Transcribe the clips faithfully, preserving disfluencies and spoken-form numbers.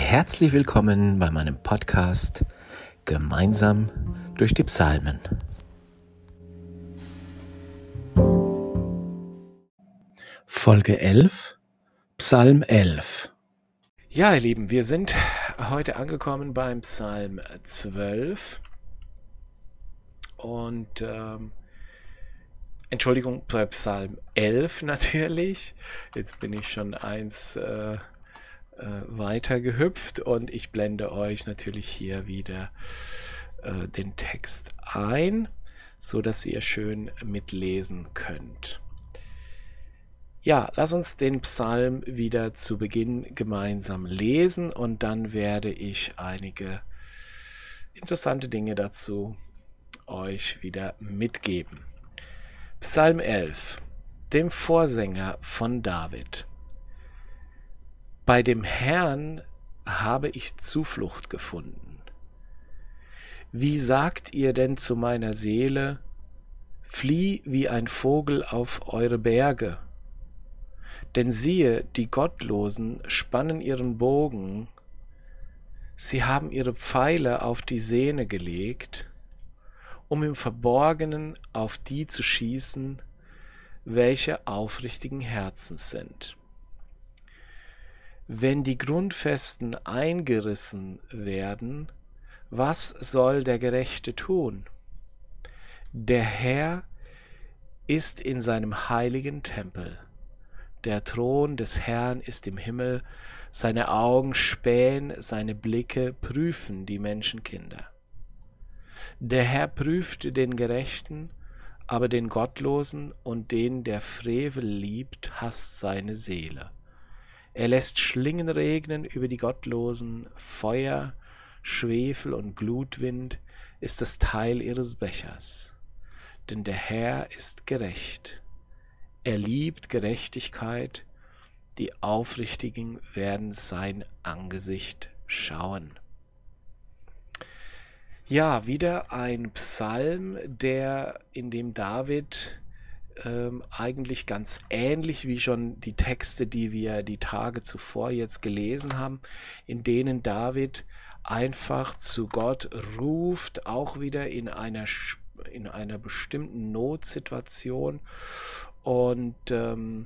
Herzlich willkommen bei meinem Podcast Gemeinsam durch die Psalmen. Folge elf, Psalm elf. Ja, ihr Lieben, wir sind heute angekommen beim Psalm zwölf und ähm, Entschuldigung, bei Psalm elf natürlich. Jetzt bin ich schon eins äh, weiter gehüpft und ich blende euch natürlich hier wieder äh, den Text ein, so dass ihr schön mitlesen könnt. Ja, lass uns den Psalm wieder zu Beginn gemeinsam lesen und dann werde ich einige interessante Dinge dazu euch wieder mitgeben. Psalm elf, dem Vorsänger von David. Bei dem Herrn habe ich Zuflucht gefunden. Wie sagt ihr denn zu meiner Seele, flieh wie ein Vogel auf eure Berge? Denn siehe, die Gottlosen spannen ihren Bogen, sie haben ihre Pfeile auf die Sehne gelegt, um im Verborgenen auf die zu schießen, welche aufrichtigen Herzens sind. Wenn die Grundfesten eingerissen werden, was soll der Gerechte tun? Der Herr ist in seinem heiligen Tempel. Der Thron des Herrn ist im Himmel, seine Augen spähen, seine Blicke prüfen die Menschenkinder. Der Herr prüft den Gerechten, aber den Gottlosen und den, der Frevel liebt, hasst seine Seele. Er lässt Schlingen regnen über die Gottlosen, Feuer, Schwefel und Glutwind ist das Teil ihres Bechers. Denn der Herr ist gerecht. Er liebt Gerechtigkeit, die Aufrichtigen werden sein Angesicht schauen. Ja, wieder ein Psalm, der in dem David Ähm, eigentlich ganz ähnlich wie schon die Texte, die wir die Tage zuvor jetzt gelesen haben, in denen David einfach zu Gott ruft, auch wieder in einer, in einer bestimmten Notsituation. Und ähm,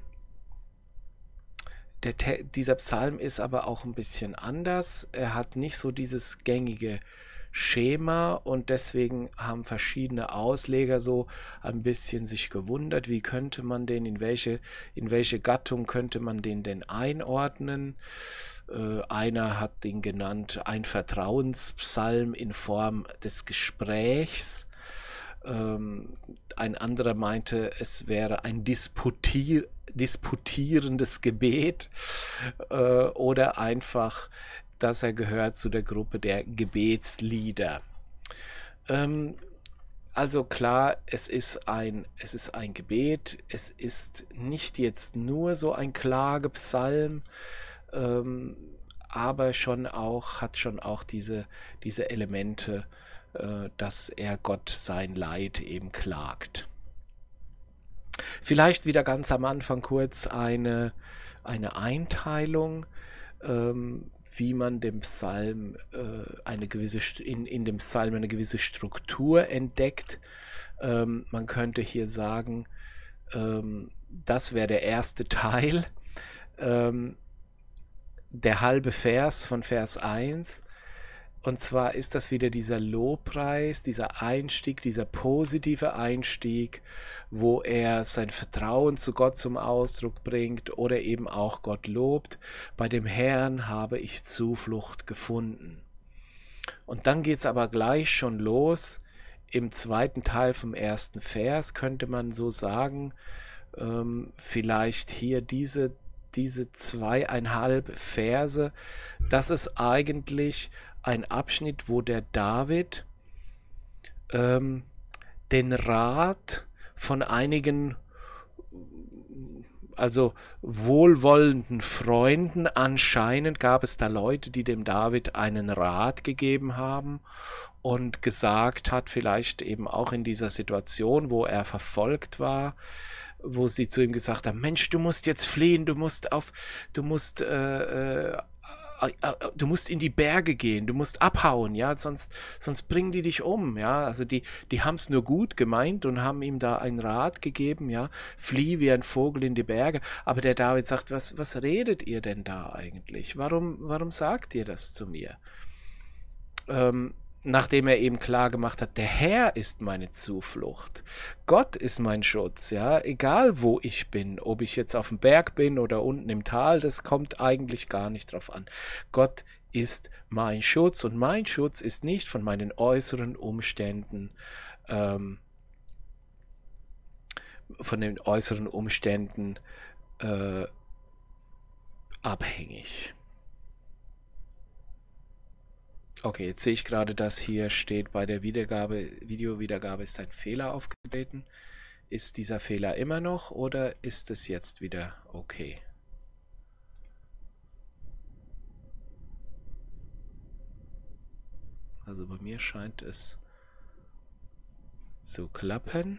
der, dieser Psalm ist aber auch ein bisschen anders. Er hat nicht so dieses gängige Schema und deswegen haben verschiedene Ausleger so ein bisschen sich gewundert, wie könnte man den, in welche, in welche Gattung könnte man den denn einordnen. Äh, einer hat den genannt, ein Vertrauenspsalm in Form des Gesprächs. Ähm, ein anderer meinte, es wäre ein Disputier, disputierendes Gebet äh, oder einfach dass er gehört zu der Gruppe der Gebetslieder. Ähm, also klar, es ist ein, es ist ein Gebet, es ist nicht jetzt nur so ein Klagepsalm, ähm, aber schon auch, hat schon auch diese, diese Elemente, äh, dass er Gott sein Leid eben klagt. Vielleicht wieder ganz am Anfang kurz eine, eine Einteilung, ähm, wie man dem Psalm äh, eine gewisse in, in dem Psalm eine gewisse Struktur entdeckt. Ähm, man könnte hier sagen, ähm, das wäre der erste Teil, ähm, der halbe Vers von Vers eins. Und zwar ist das wieder dieser Lobpreis, dieser Einstieg, dieser positive Einstieg, wo er sein Vertrauen zu Gott zum Ausdruck bringt oder eben auch Gott lobt. Bei dem Herrn habe ich Zuflucht gefunden. Und dann geht es aber gleich schon los. Im zweiten Teil vom ersten Vers könnte man so sagen, ähm, vielleicht hier diese diese zweieinhalb Verse, das ist eigentlich ein Abschnitt, wo der David ähm, den Rat von einigen, also wohlwollenden Freunden, anscheinend gab es da Leute, die dem David einen Rat gegeben haben und gesagt hat, vielleicht eben auch in dieser Situation, wo er verfolgt war, wo sie zu ihm gesagt haben, Mensch, du musst jetzt fliehen, du musst auf, du musst äh, du musst in die Berge gehen, du musst abhauen, ja, sonst, sonst bringen die dich um, ja, also die, die haben es nur gut gemeint und haben ihm da einen Rat gegeben, ja, flieh wie ein Vogel in die Berge, aber der David sagt, was, was redet ihr denn da eigentlich, warum, warum sagt ihr das zu mir? Ähm, Nachdem er eben klar gemacht hat, der Herr ist meine Zuflucht. Gott ist mein Schutz, ja, egal wo ich bin, ob ich jetzt auf dem Berg bin oder unten im Tal, das kommt eigentlich gar nicht drauf an. Gott ist mein Schutz und mein Schutz ist nicht von meinen äußeren Umständen, ähm, von den äußeren Umständen äh, abhängig. Okay, jetzt sehe ich gerade, dass hier steht, bei der Wiedergabe, Videowiedergabe ist ein Fehler aufgetreten. Ist dieser Fehler immer noch oder ist es jetzt wieder okay? Also bei mir scheint es zu klappen.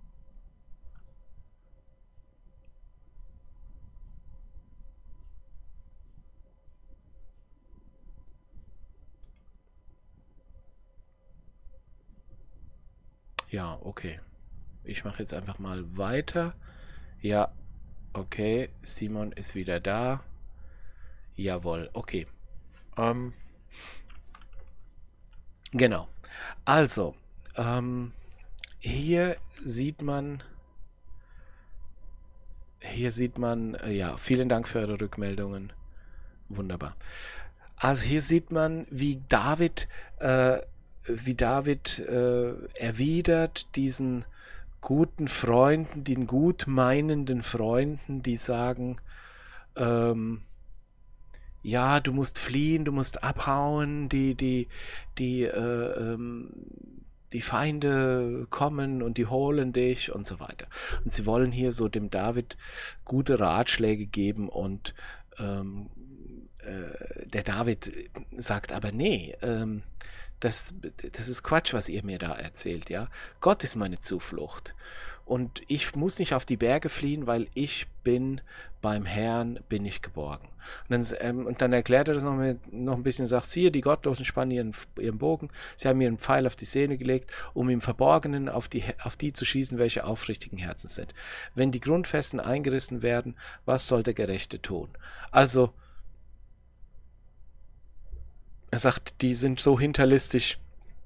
Ja, okay. Ich mache jetzt einfach mal weiter. Ja, okay. Simon ist wieder da. Jawohl, okay. Ähm, genau. Also, ähm, hier sieht man, hier sieht man, äh, ja, vielen Dank für eure Rückmeldungen. Wunderbar. Also hier sieht man, wie David, äh, wie David äh, erwidert diesen guten Freunden, den gut meinenden Freunden, die sagen, ähm, ja, du musst fliehen, du musst abhauen, die, die, die, äh, ähm, die Feinde kommen und die holen dich und so weiter. Und sie wollen hier so dem David gute Ratschläge geben und ähm, äh, der David sagt aber, nee, ähm, das, das ist Quatsch, was ihr mir da erzählt, ja. Gott ist meine Zuflucht. Und ich muss nicht auf die Berge fliehen, weil ich bin beim Herrn, bin ich geborgen. Und dann, ähm, und dann erklärt er das noch, mit, noch ein bisschen, sagt, siehe, die Gottlosen spannen ihren, ihren Bogen, sie haben mir einen Pfeil auf die Sehne gelegt, um im Verborgenen auf die, auf die zu schießen, welche aufrichtigen Herzens sind. Wenn die Grundfesten eingerissen werden, was soll der Gerechte tun? Also, er sagt, die sind so hinterlistig,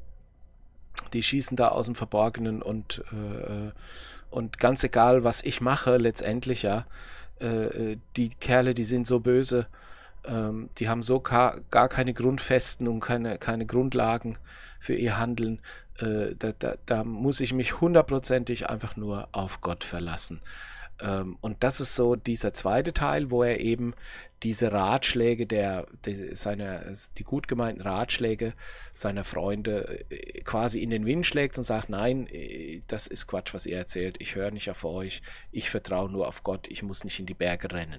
die schießen da aus dem Verborgenen und, äh, und ganz egal, was ich mache, letztendlich, ja, äh, die Kerle, die sind so böse, ähm, die haben so gar, gar keine Grundfesten und keine, keine Grundlagen für ihr Handeln. Äh, da, da, da muss ich mich hundertprozentig einfach nur auf Gott verlassen. Ähm, und das ist so dieser zweite Teil, wo er eben diese Ratschläge der, der seiner, die gut gemeinten Ratschläge seiner Freunde äh, quasi in den Wind schlägt und sagt, nein, äh, das ist Quatsch, was ihr erzählt, ich höre nicht auf euch, ich vertraue nur auf Gott, ich muss nicht in die Berge rennen.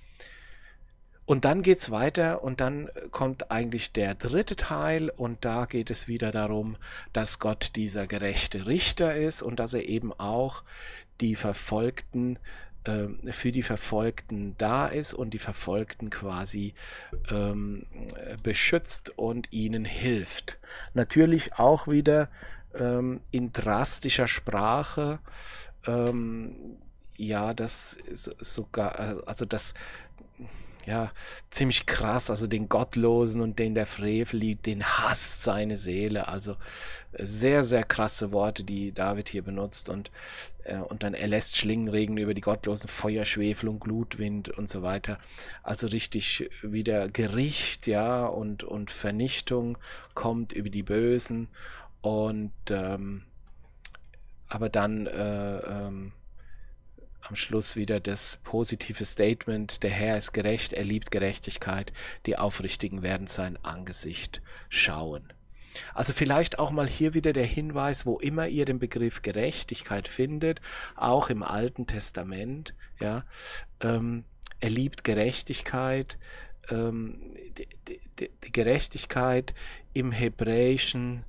Und dann geht's weiter und dann kommt eigentlich der dritte Teil und da geht es wieder darum, dass Gott dieser gerechte Richter ist und dass er eben auch die Verfolgten äh, für die Verfolgten da ist und die Verfolgten quasi ähm, beschützt und ihnen hilft. Natürlich auch wieder ähm, in drastischer Sprache. Ähm, ja, das ist sogar, also das ja, ziemlich krass, also den Gottlosen und den der Frevel liebt, den hasst seine Seele, also sehr, sehr krasse Worte, die David hier benutzt und, äh, und dann er lässt Schlingenregen über die Gottlosen, Feuer, Schwefel und Glutwind und so weiter, also richtig wieder Gericht, ja, und, und Vernichtung kommt über die Bösen und ähm, aber dann äh, ähm, am Schluss wieder das positive Statement, der Herr ist gerecht, er liebt Gerechtigkeit, die Aufrichtigen werden sein Angesicht schauen. Also vielleicht auch mal hier wieder der Hinweis, wo immer ihr den Begriff Gerechtigkeit findet, auch im Alten Testament, ja, ähm, er liebt Gerechtigkeit, ähm, die, die, die Gerechtigkeit im hebräischen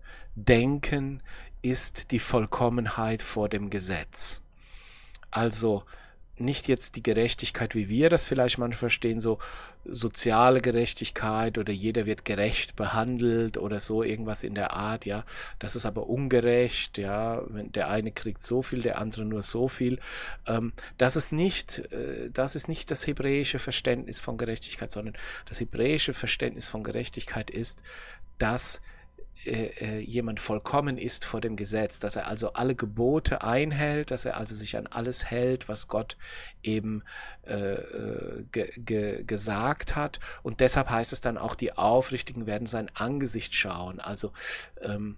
Denken ist die Vollkommenheit vor dem Gesetz. Also nicht jetzt die Gerechtigkeit, wie wir das vielleicht manchmal verstehen, so soziale Gerechtigkeit oder jeder wird gerecht behandelt oder so irgendwas in der Art, ja. Das ist aber ungerecht, ja. Wenn der eine kriegt so viel, der andere nur so viel. Ähm, das ist nicht, äh, das ist nicht das hebräische Verständnis von Gerechtigkeit, sondern das hebräische Verständnis von Gerechtigkeit ist, dass äh, jemand vollkommen ist vor dem Gesetz, dass er also alle Gebote einhält, dass er also sich an alles hält, was Gott eben äh, ge ge gesagt hat. Und deshalb heißt es dann auch, die Aufrichtigen werden sein Angesicht schauen. Also ähm,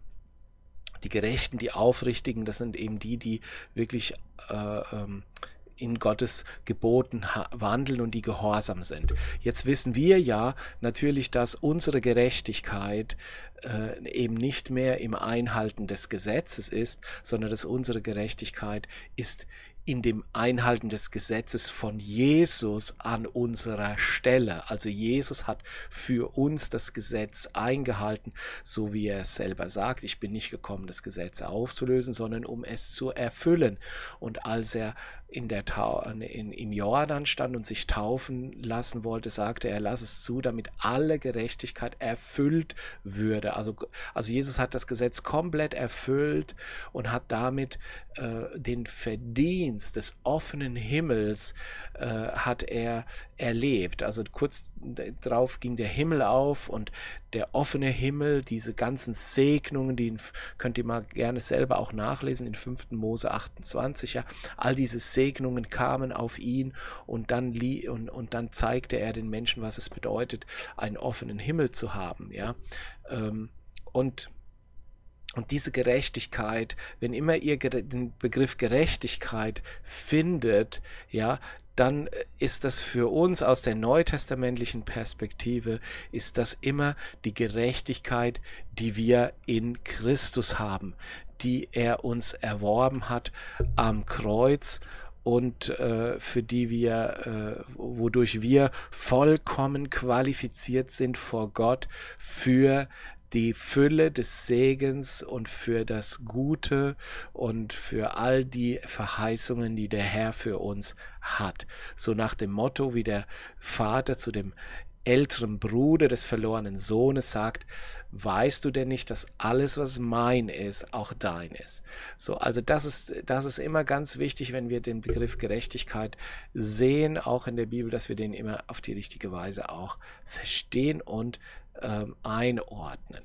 die Gerechten, die Aufrichtigen, das sind eben die, die wirklich äh, ähm, in Gottes Geboten wandeln und die gehorsam sind. Jetzt wissen wir ja natürlich, dass unsere Gerechtigkeit äh, eben nicht mehr im Einhalten des Gesetzes ist, sondern dass unsere Gerechtigkeit ist in dem Einhalten des Gesetzes von Jesus an unserer Stelle. Also Jesus hat für uns das Gesetz eingehalten, so wie er es selber sagt. Ich bin nicht gekommen, das Gesetz aufzulösen, sondern um es zu erfüllen. Und als er in der Tau in, im Jordan stand und sich taufen lassen wollte, sagte er, lass es zu, damit alle Gerechtigkeit erfüllt würde. Also, also Jesus hat das Gesetz komplett erfüllt und hat damit äh, den Verdienst des offenen Himmels äh, hat er erlebt. Also kurz darauf ging der Himmel auf und der offene Himmel, diese ganzen Segnungen, die könnt ihr mal gerne selber auch nachlesen in fünften Mose achtundzwanzig, ja, all diese Segnungen kamen auf ihn und dann, und, und dann zeigte er den Menschen, was es bedeutet, einen offenen Himmel zu haben, ja, ähm, und Und diese Gerechtigkeit, wenn immer ihr den Begriff Gerechtigkeit findet, ja, dann ist das für uns aus der neutestamentlichen Perspektive, ist das immer die Gerechtigkeit, die wir in Christus haben, die er uns erworben hat am Kreuz und äh, für die wir, äh, wodurch wir vollkommen qualifiziert sind vor Gott für die Fülle des Segens und für das Gute und für all die Verheißungen, die der Herr für uns hat. So nach dem Motto, wie der Vater zu dem älteren Bruder des verlorenen Sohnes sagt, weißt du denn nicht, dass alles, was mein ist, auch dein ist? So, also das ist, das ist immer ganz wichtig, wenn wir den Begriff Gerechtigkeit sehen, auch in der Bibel, dass wir den immer auf die richtige Weise auch verstehen und ähm, einordnen.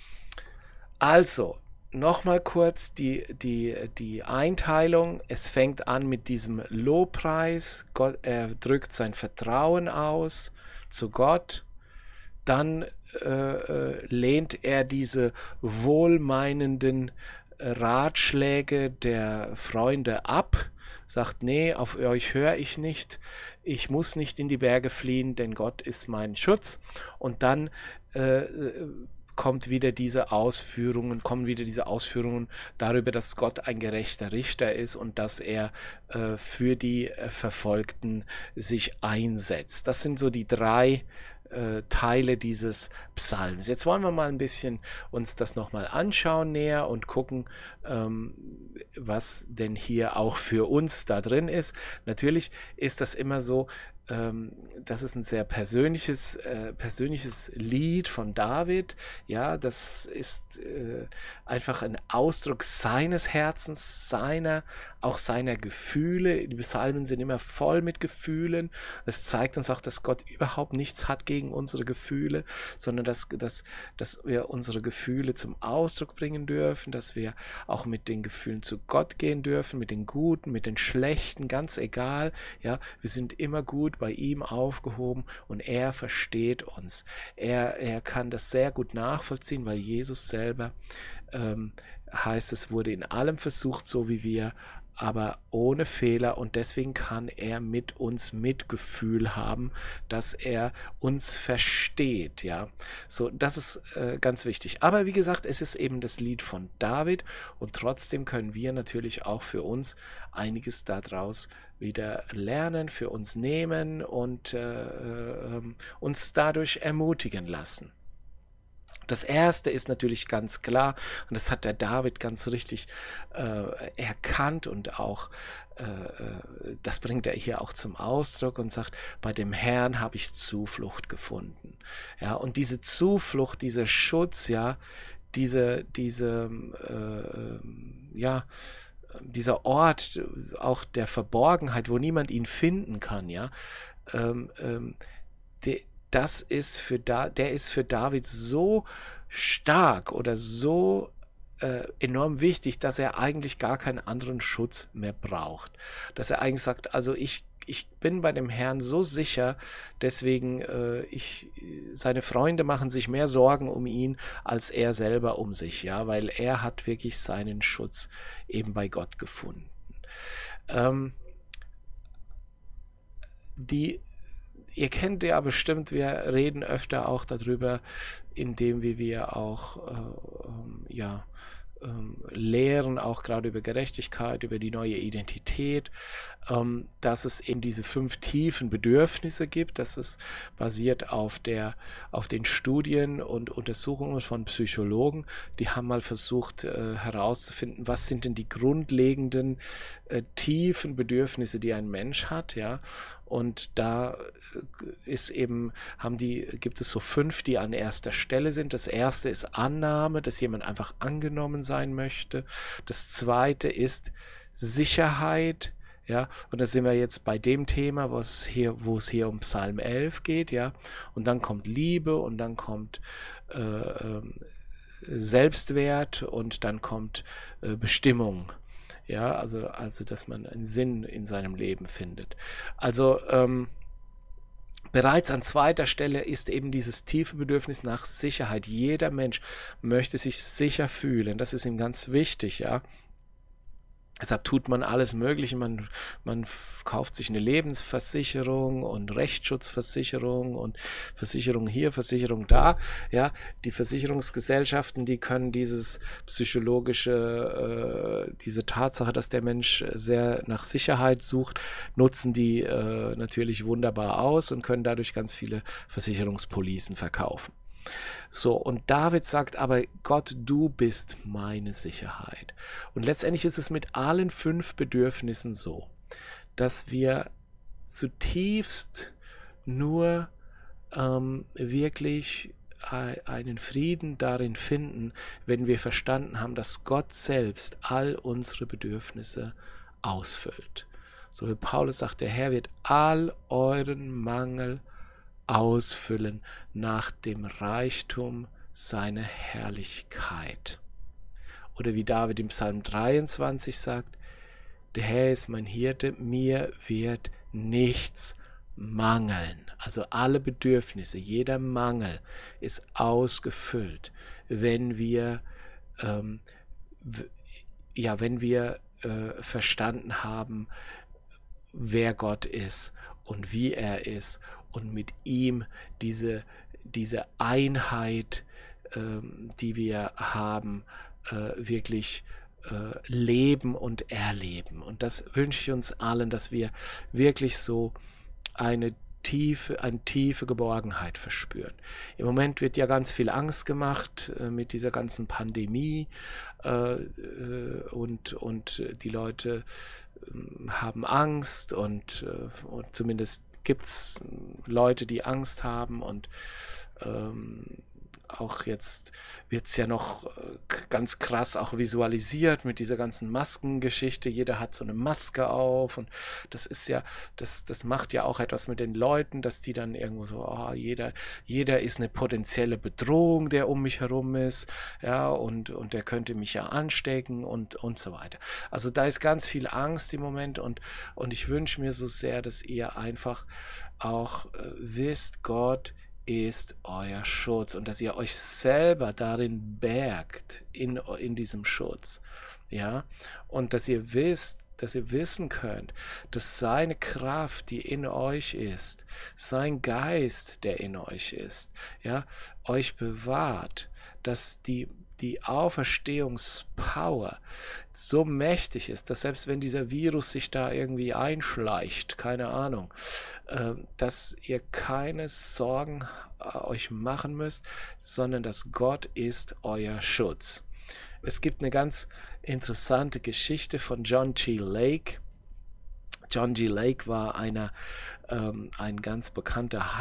Also, nochmal kurz die, die, die Einteilung. Es fängt an mit diesem Lobpreis. Gott, er drückt sein Vertrauen aus zu Gott. Dann äh, lehnt er diese wohlmeinenden Ratschläge der Freunde ab, sagt, nee, auf euch höre ich nicht, ich muss nicht in die Berge fliehen, denn Gott ist mein Schutz. Und dann äh, kommt wieder diese Ausführungen, kommen wieder diese Ausführungen darüber, dass Gott ein gerechter Richter ist und dass er äh, für die äh, Verfolgten sich einsetzt. Das sind so die drei äh, Teile dieses Psalms. Jetzt wollen wir mal ein bisschen uns das nochmal anschauen näher und gucken, ähm, was denn hier auch für uns da drin ist. Natürlich ist das immer so, Ähm, das ist ein sehr persönliches, äh, persönliches Lied von David. Ja, das ist äh, einfach ein Ausdruck seines Herzens, seiner, auch seiner Gefühle. Die Psalmen sind immer voll mit Gefühlen. Das zeigt uns auch, dass Gott überhaupt nichts hat gegen unsere Gefühle, sondern dass, dass, dass wir unsere Gefühle zum Ausdruck bringen dürfen, dass wir auch mit den Gefühlen zu Gott gehen dürfen, mit den Guten, mit den Schlechten, ganz egal. Ja, wir sind immer gut bei ihm aufgehoben und er versteht uns. Er, er kann das sehr gut nachvollziehen, weil Jesus selber, ähm, heißt es, wurde in allem versucht, so wie wir, aber ohne Fehler, und deswegen kann er mit uns Mitgefühl haben, dass er uns versteht, ja. So, das ist äh, ganz wichtig. Aber wie gesagt, es ist eben das Lied von David und trotzdem können wir natürlich auch für uns einiges daraus wieder lernen, für uns nehmen und äh, äh, uns dadurch ermutigen lassen. Das erste ist natürlich ganz klar, und das hat der David ganz richtig äh, erkannt und auch, äh, das bringt er hier auch zum Ausdruck und sagt, bei dem Herrn habe ich Zuflucht gefunden. Ja, und diese Zuflucht, dieser Schutz, ja, diese, diese, äh, ja, dieser Ort auch der Verborgenheit, wo niemand ihn finden kann, ja, ähm, ähm, der, das ist für da, der ist für David so stark oder so äh, enorm wichtig, dass er eigentlich gar keinen anderen Schutz mehr braucht. Dass er eigentlich sagt, also ich, ich bin bei dem Herrn so sicher, deswegen äh, ich, seine Freunde machen sich mehr Sorgen um ihn, als er selber um sich, ja, weil er hat wirklich seinen Schutz eben bei Gott gefunden. Ähm, die Ihr kennt ja bestimmt, wir reden öfter auch darüber, indem wir, wir auch äh, ähm, ja, ähm, lehren, auch gerade über Gerechtigkeit, über die neue Identität, ähm, dass es eben diese fünf tiefen Bedürfnisse gibt. Das ist basiert auf, der, auf den Studien und Untersuchungen von Psychologen. Die haben mal versucht äh, herauszufinden, was sind denn die grundlegenden äh, tiefen Bedürfnisse, die ein Mensch hat, ja. Und da ist eben, haben die, gibt es so fünf, die an erster Stelle sind. Das erste ist Annahme, dass jemand einfach angenommen sein möchte. Das zweite ist Sicherheit, ja, und da sind wir jetzt bei dem Thema, was hier, wo es hier um Psalm elf geht, ja. Und dann kommt Liebe und dann kommt äh, äh, Selbstwert und dann kommt äh, Bestimmung. Ja, also, also, dass man einen Sinn in seinem Leben findet. Also, ähm, bereits an zweiter Stelle ist eben dieses tiefe Bedürfnis nach Sicherheit. Jeder Mensch möchte sich sicher fühlen. Das ist ihm ganz wichtig, ja. Deshalb tut man alles Mögliche, man, man kauft sich eine Lebensversicherung und Rechtsschutzversicherung und Versicherung hier, Versicherung da. Ja, die Versicherungsgesellschaften, die können dieses psychologische, äh, diese Tatsache, dass der Mensch sehr nach Sicherheit sucht, nutzen die äh, natürlich wunderbar aus und können dadurch ganz viele Versicherungspolicen verkaufen. So, und David sagt aber, Gott, du bist meine Sicherheit. Und letztendlich ist es mit allen fünf Bedürfnissen so, dass wir zutiefst nur ähm, wirklich einen Frieden darin finden, wenn wir verstanden haben, dass Gott selbst all unsere Bedürfnisse ausfüllt. So wie Paulus sagt, der Herr wird all euren Mangel ausfüllen nach dem Reichtum seiner Herrlichkeit. Oder wie David im Psalm dreiundzwanzig sagt, der Herr ist mein Hirte, mir wird nichts mangeln. Also alle Bedürfnisse, jeder Mangel ist ausgefüllt, wenn wir, ähm, ja, wenn wir äh, verstanden haben, wer Gott ist und wie er ist und mit ihm diese, diese Einheit, ähm, die wir haben, äh, wirklich äh, leben und erleben. Und das wünsche ich uns allen, dass wir wirklich so eine tiefe, eine tiefe Geborgenheit verspüren. Im Moment wird ja ganz viel Angst gemacht äh, mit dieser ganzen Pandemie äh, und, und die Leute äh, haben Angst und, äh, und zumindest gibt es Leute, die Angst haben und ähm, auch jetzt wird es ja noch ganz krass auch visualisiert mit dieser ganzen Maskengeschichte. Jeder hat so eine Maske auf und das ist ja, das, das macht ja auch etwas mit den Leuten, dass die dann irgendwo so, oh, jeder, jeder ist eine potenzielle Bedrohung, der um mich herum ist, ja, und, und der könnte mich ja anstecken und, und so weiter. Also da ist ganz viel Angst im Moment und, und ich wünsche mir so sehr, dass ihr einfach auch äh, wisst, Gott ist euer Schutz und dass ihr euch selber darin bergt, in, in diesem Schutz, ja, und dass ihr wisst, dass ihr wissen könnt, dass seine Kraft, die in euch ist, sein Geist, der in euch ist, ja, euch bewahrt, dass die die Auferstehungspower so mächtig ist, dass selbst wenn dieser Virus sich da irgendwie einschleicht, keine Ahnung, äh, dass ihr keine Sorgen äh, euch machen müsst, sondern dass Gott ist euer Schutz. Es gibt eine ganz interessante Geschichte von John G. Lake. John G. Lake war einer, ähm, ein ganz bekannter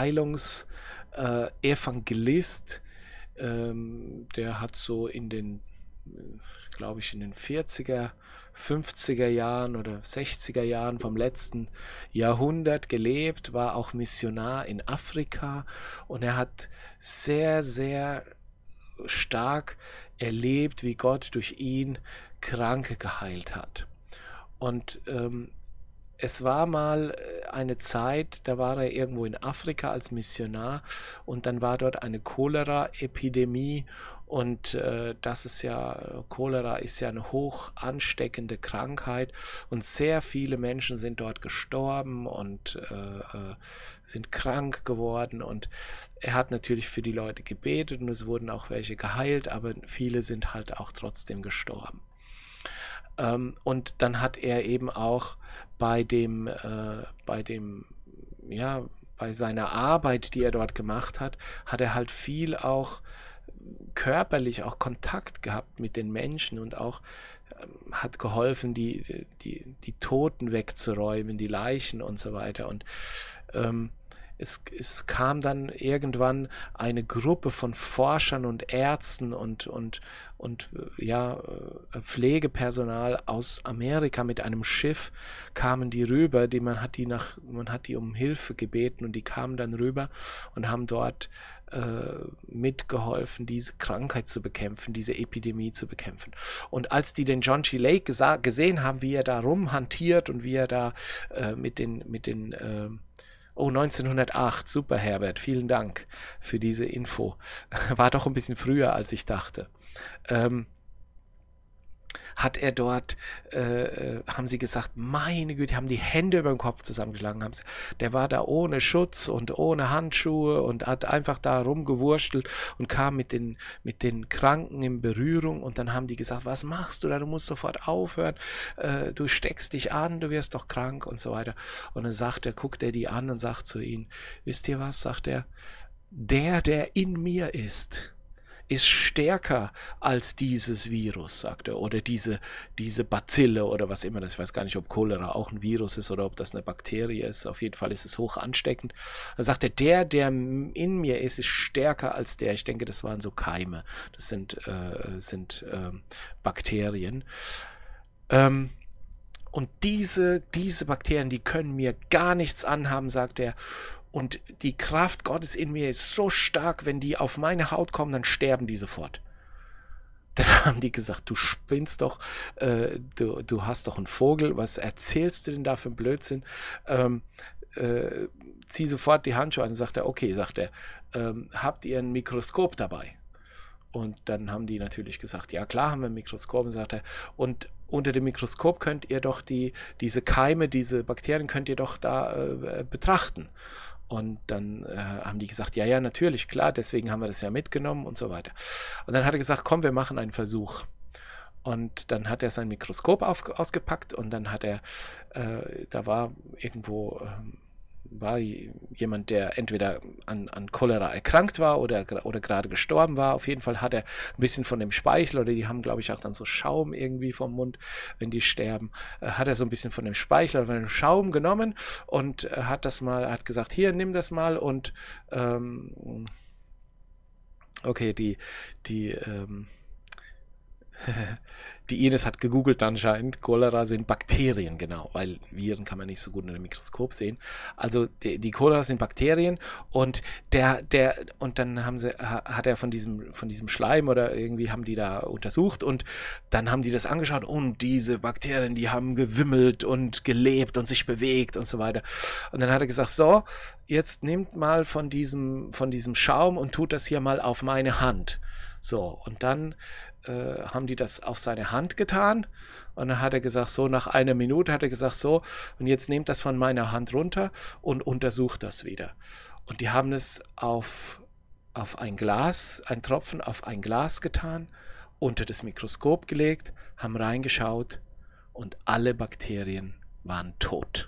Heilungsevangelist. Äh, ähm, der hat so in den, glaube ich, in den vierziger, fünfziger Jahren oder sechziger Jahren vom letzten Jahrhundert gelebt, war auch Missionar in Afrika und er hat sehr, sehr stark erlebt, wie Gott durch ihn Kranke geheilt hat. Und ähm, es war mal eine Zeit, da war er irgendwo in Afrika als Missionar und dann war dort eine Cholera-Epidemie und äh, das ist ja, Cholera ist ja eine hoch ansteckende Krankheit und sehr viele Menschen sind dort gestorben und äh, sind krank geworden und er hat natürlich für die Leute gebetet und es wurden auch welche geheilt, aber viele sind halt auch trotzdem gestorben. Ähm, und dann hat er eben auch bei dem, äh, bei dem, ja, bei seiner Arbeit, die er dort gemacht hat, hat er halt viel auch körperlich auch Kontakt gehabt mit den Menschen und auch ähm, hat geholfen, die, die, die Toten wegzuräumen, die Leichen und so weiter. Und ähm, Es, es kam dann irgendwann eine Gruppe von Forschern und Ärzten und, und, und ja, Pflegepersonal aus Amerika mit einem Schiff, kamen die rüber, die man hat die nach, man hat die um Hilfe gebeten und die kamen dann rüber und haben dort äh, mitgeholfen, diese Krankheit zu bekämpfen, diese Epidemie zu bekämpfen. Und als die den John G. Lake gesehen haben, wie er da rumhantiert und wie er da äh, mit den, mit den äh, Oh, neunzehnhundertacht, super Herbert, vielen Dank für diese Info. War doch ein bisschen früher, als ich dachte. Ähm, hat er dort, äh, haben sie gesagt, meine Güte, haben die Hände über den Kopf zusammengeschlagen. Haben sie, der war da ohne Schutz und ohne Handschuhe und hat einfach da rumgewurstelt und kam mit den, mit den Kranken in Berührung und dann haben die gesagt, was machst du da, du musst sofort aufhören, äh, du steckst dich an, du wirst doch krank und so weiter. Und dann sagt er, guckt er die an und sagt zu ihnen, wisst ihr was, sagt er, der, der in mir ist, ist stärker als dieses Virus, sagt er, oder diese, diese Bazille oder was immer das, ich weiß gar nicht, ob Cholera auch ein Virus ist oder ob das eine Bakterie ist, auf jeden Fall ist es hoch ansteckend. Dann sagt er, der, der in mir ist, ist stärker als der, ich denke, das waren so Keime, das sind, äh, sind äh, Bakterien. Ähm, und diese, diese Bakterien, die können mir gar nichts anhaben, sagt er. Und die Kraft Gottes in mir ist so stark, wenn die auf meine Haut kommen, dann sterben die sofort. Dann haben die gesagt, du spinnst doch, äh, du, du hast doch einen Vogel, was erzählst du denn da für einen Blödsinn? Ähm, äh, zieh sofort die Handschuhe an und sagt er, okay, sagt er, ähm, habt ihr ein Mikroskop dabei? Und dann haben die natürlich gesagt, ja klar haben wir ein Mikroskop, und sagt er, und unter dem Mikroskop könnt ihr doch die, diese Keime, diese Bakterien könnt ihr doch da äh, betrachten. Und dann äh, haben die gesagt, ja, ja, natürlich, klar, deswegen haben wir das ja mitgenommen und so weiter. Und dann hat er gesagt, komm, wir machen einen Versuch. Und dann hat er sein Mikroskop auf, ausgepackt und dann hat er, äh, da war irgendwo, äh, war jemand, der entweder an, an Cholera erkrankt war oder, oder gerade gestorben war. Auf jeden Fall hat er ein bisschen von dem Speichel, oder die haben, glaube ich, auch dann so Schaum irgendwie vom Mund, wenn die sterben, äh, hat er so ein bisschen von dem Speichel oder von dem Schaum genommen und äh, hat das mal, hat gesagt, hier, nimm das mal und ähm, okay, die, die, ähm, die Ines hat gegoogelt anscheinend, Cholera sind Bakterien, genau, weil Viren kann man nicht so gut unter dem Mikroskop sehen. Also die, die Cholera sind Bakterien und der, der, und dann haben sie, hat er von diesem, von diesem Schleim oder irgendwie haben die da untersucht und dann haben die das angeschaut und diese Bakterien, die haben gewimmelt und gelebt und sich bewegt und so weiter. Und dann hat er gesagt, so, jetzt nehmt mal von diesem, von diesem Schaum und tut das hier mal auf meine Hand. So, und dann äh, haben die das auf seine Hand getan und dann hat er gesagt, so nach einer Minute hat er gesagt, so, und jetzt nehmt das von meiner Hand runter und untersucht das wieder. Und die haben es auf, auf ein Glas, ein Tropfen auf ein Glas getan unter das Mikroskop gelegt, haben reingeschaut und alle Bakterien waren tot.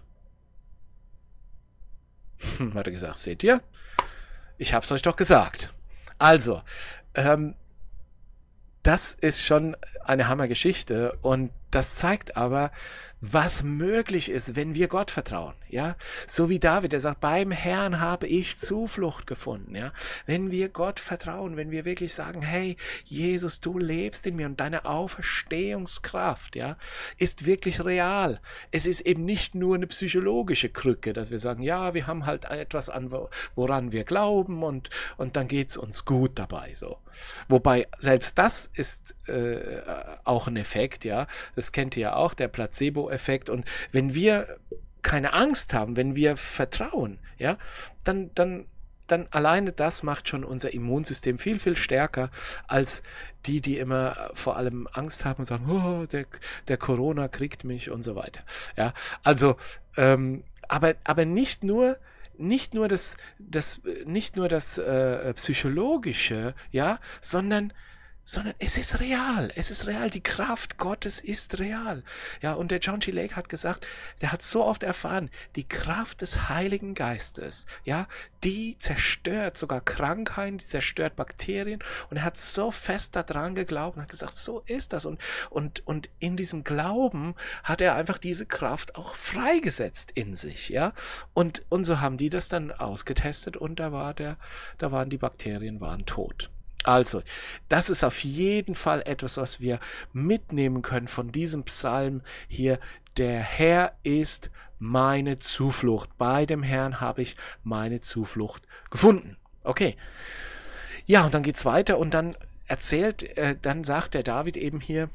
Hm, hat er gesagt, seht ihr? Ich hab's euch doch gesagt. Also, ähm, das ist schon eine Hammergeschichte und das zeigt aber, was möglich ist, wenn wir Gott vertrauen, ja, so wie David, der sagt, beim Herrn habe ich Zuflucht gefunden, ja, wenn wir Gott vertrauen, wenn wir wirklich sagen, hey, Jesus, du lebst in mir und deine Auferstehungskraft, ja, ist wirklich real. Es ist eben nicht nur eine psychologische Krücke, dass wir sagen, ja, wir haben halt etwas an, woran wir glauben und, und dann geht's uns gut dabei, so. Wobei, selbst das ist äh, auch ein Effekt, ja, das kennt ihr ja auch, der Placebo-Effekt. Und wenn wir keine Angst haben, wenn wir vertrauen, ja, dann, dann, dann alleine das macht schon unser Immunsystem viel, viel stärker als die, die immer vor allem Angst haben und sagen, oh, der, der Corona kriegt mich und so weiter. Ja, also, ähm, aber, aber nicht nur nicht nur das, das, nicht nur das äh, Psychologische, ja, sondern sondern es ist real, es ist real, die Kraft Gottes ist real. Ja, und der John G. Lake hat gesagt, der hat so oft erfahren, die Kraft des Heiligen Geistes, ja, die zerstört sogar Krankheiten, die zerstört Bakterien und er hat so fest daran geglaubt und hat gesagt, so ist das und, und, und in diesem Glauben hat er einfach diese Kraft auch freigesetzt in sich, ja, und, und so haben die das dann ausgetestet und da war der, da waren die Bakterien waren tot. Also, das ist auf jeden Fall etwas, was wir mitnehmen können von diesem Psalm hier. Der Herr ist meine Zuflucht. Bei dem Herrn habe ich meine Zuflucht gefunden. Okay. Ja, und dann geht's weiter und dann erzählt, äh, dann sagt der David eben hier,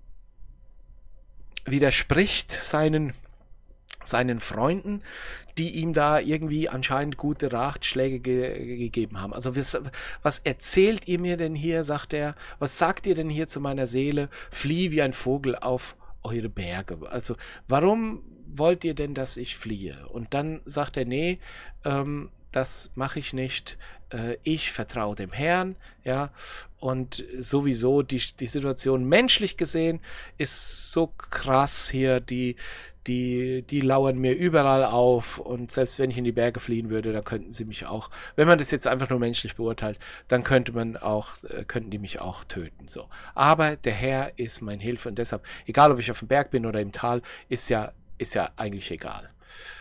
widerspricht seinen seinen Freunden, die ihm da irgendwie anscheinend gute Ratschläge ge gegeben haben. Also was, was erzählt ihr mir denn hier, sagt er, was sagt ihr denn hier zu meiner Seele? Flieh wie ein Vogel auf eure Berge. Also warum wollt ihr denn, dass ich fliehe? Und dann sagt er, nee, ähm, das mache ich nicht. Äh, ich vertraue dem Herrn, ja, und sowieso die, die Situation menschlich gesehen ist so krass hier, die Die, die lauern mir überall auf und selbst wenn ich in die Berge fliehen würde, dann könnten sie mich auch, wenn man das jetzt einfach nur menschlich beurteilt, dann könnte man auch, könnten die mich auch töten. So. Aber der Herr ist mein Hilfe und deshalb, egal ob ich auf dem Berg bin oder im Tal, ist ja, ist ja eigentlich egal.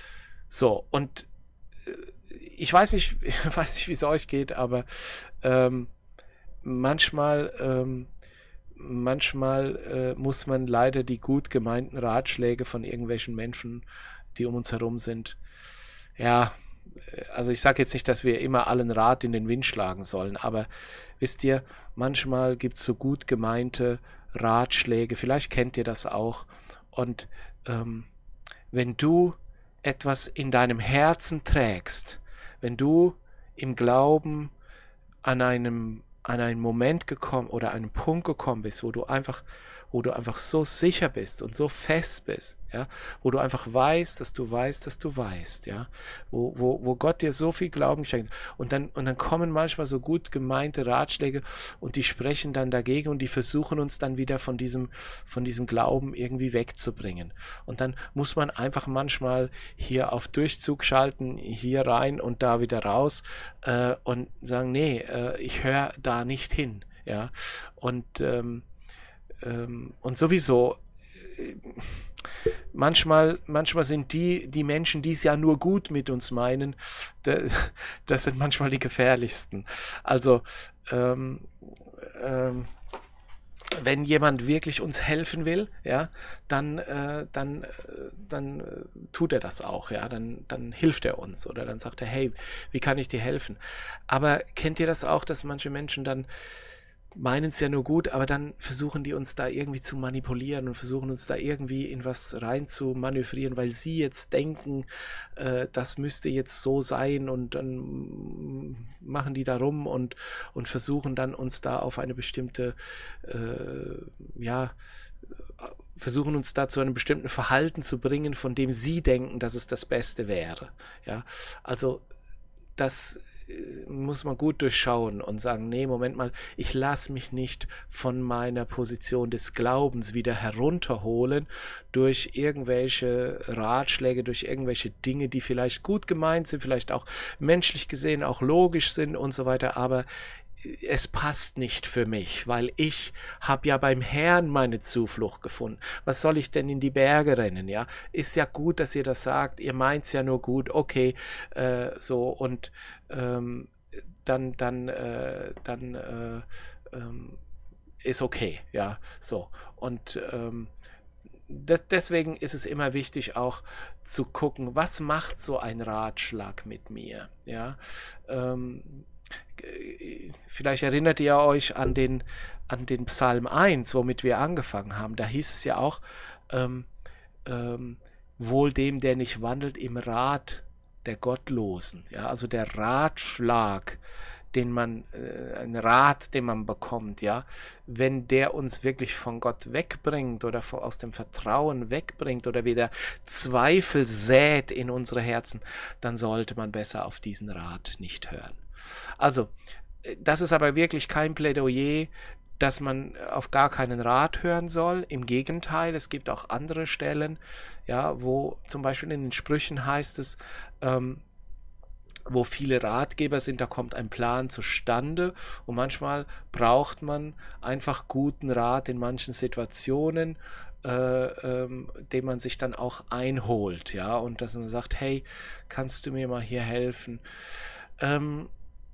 So, und ich weiß nicht, ich weiß nicht, wie es euch geht, aber ähm, manchmal ähm, Manchmal äh, muss man leider die gut gemeinten Ratschläge von irgendwelchen Menschen, die um uns herum sind, ja, also ich sage jetzt nicht, dass wir immer allen Rat in den Wind schlagen sollen, aber wisst ihr, manchmal gibt es so gut gemeinte Ratschläge, vielleicht kennt ihr das auch, und ähm, wenn du etwas in deinem Herzen trägst, wenn du im Glauben an einem an einen Moment gekommen oder einen Punkt gekommen bist, wo du einfach, wo du einfach so sicher bist und so fest bist, ja, wo du einfach weißt, dass du weißt, dass du weißt, ja, wo, wo, wo Gott dir so viel Glauben schenkt und dann, und dann kommen manchmal so gut gemeinte Ratschläge und die sprechen dann dagegen und die versuchen uns dann wieder von diesem, von diesem Glauben irgendwie wegzubringen und dann muss man einfach manchmal hier auf Durchzug schalten, hier rein und da wieder raus äh, und sagen, nee, äh, ich höre da nicht hin, ja, und ähm, ähm, und sowieso äh, manchmal manchmal sind die die Menschen, die es ja nur gut mit uns meinen, das, das sind manchmal die gefährlichsten. Also ähm, ähm, wenn jemand wirklich uns helfen will, ja, dann, äh, dann, äh, dann äh, tut er das auch, ja, dann, dann hilft er uns oder dann sagt er, hey, wie kann ich dir helfen? Aber kennt ihr das auch, dass manche Menschen dann meinen es ja nur gut, aber dann versuchen die uns da irgendwie zu manipulieren und versuchen uns da irgendwie in was rein zu manövrieren, weil sie jetzt denken, äh, das müsste jetzt so sein und dann machen die da rum und, und versuchen dann uns da auf eine bestimmte, äh, ja, versuchen uns da zu einem bestimmten Verhalten zu bringen, von dem sie denken, dass es das Beste wäre. Ja, also das muss man gut durchschauen und sagen, nee, Moment mal, ich lasse mich nicht von meiner Position des Glaubens wieder herunterholen durch irgendwelche Ratschläge, durch irgendwelche Dinge, die vielleicht gut gemeint sind, vielleicht auch menschlich gesehen auch logisch sind und so weiter, aber es passt nicht für mich, weil ich habe ja beim Herrn meine Zuflucht gefunden. Was soll ich denn in die Berge rennen, ja? Ist ja gut, dass ihr das sagt, ihr meint's ja nur gut, okay, äh, so und ähm, dann, dann, äh, dann äh, ähm, ist okay, ja, so. Und ähm, das, deswegen ist es immer wichtig, auch zu gucken, was macht so ein Ratschlag mit mir, ja, ähm, vielleicht erinnert ihr euch an den, an den Psalm eins, womit wir angefangen haben. Da hieß es ja auch, ähm, ähm, wohl dem, der nicht wandelt im Rat der Gottlosen. Ja, also der Ratschlag, den man, äh, ein Rat, den man bekommt, ja, wenn der uns wirklich von Gott wegbringt oder aus dem Vertrauen wegbringt oder wieder Zweifel sät in unsere Herzen, dann sollte man besser auf diesen Rat nicht hören. Also, das ist aber wirklich kein Plädoyer, dass man auf gar keinen Rat hören soll. Im Gegenteil, es gibt auch andere Stellen, ja, wo zum Beispiel in den Sprüchen heißt es, ähm, wo viele Ratgeber sind, da kommt ein Plan zustande und manchmal braucht man einfach guten Rat in manchen Situationen, äh, ähm, den man sich dann auch einholt, ja, und dass man sagt, hey, kannst du mir mal hier helfen? Ähm,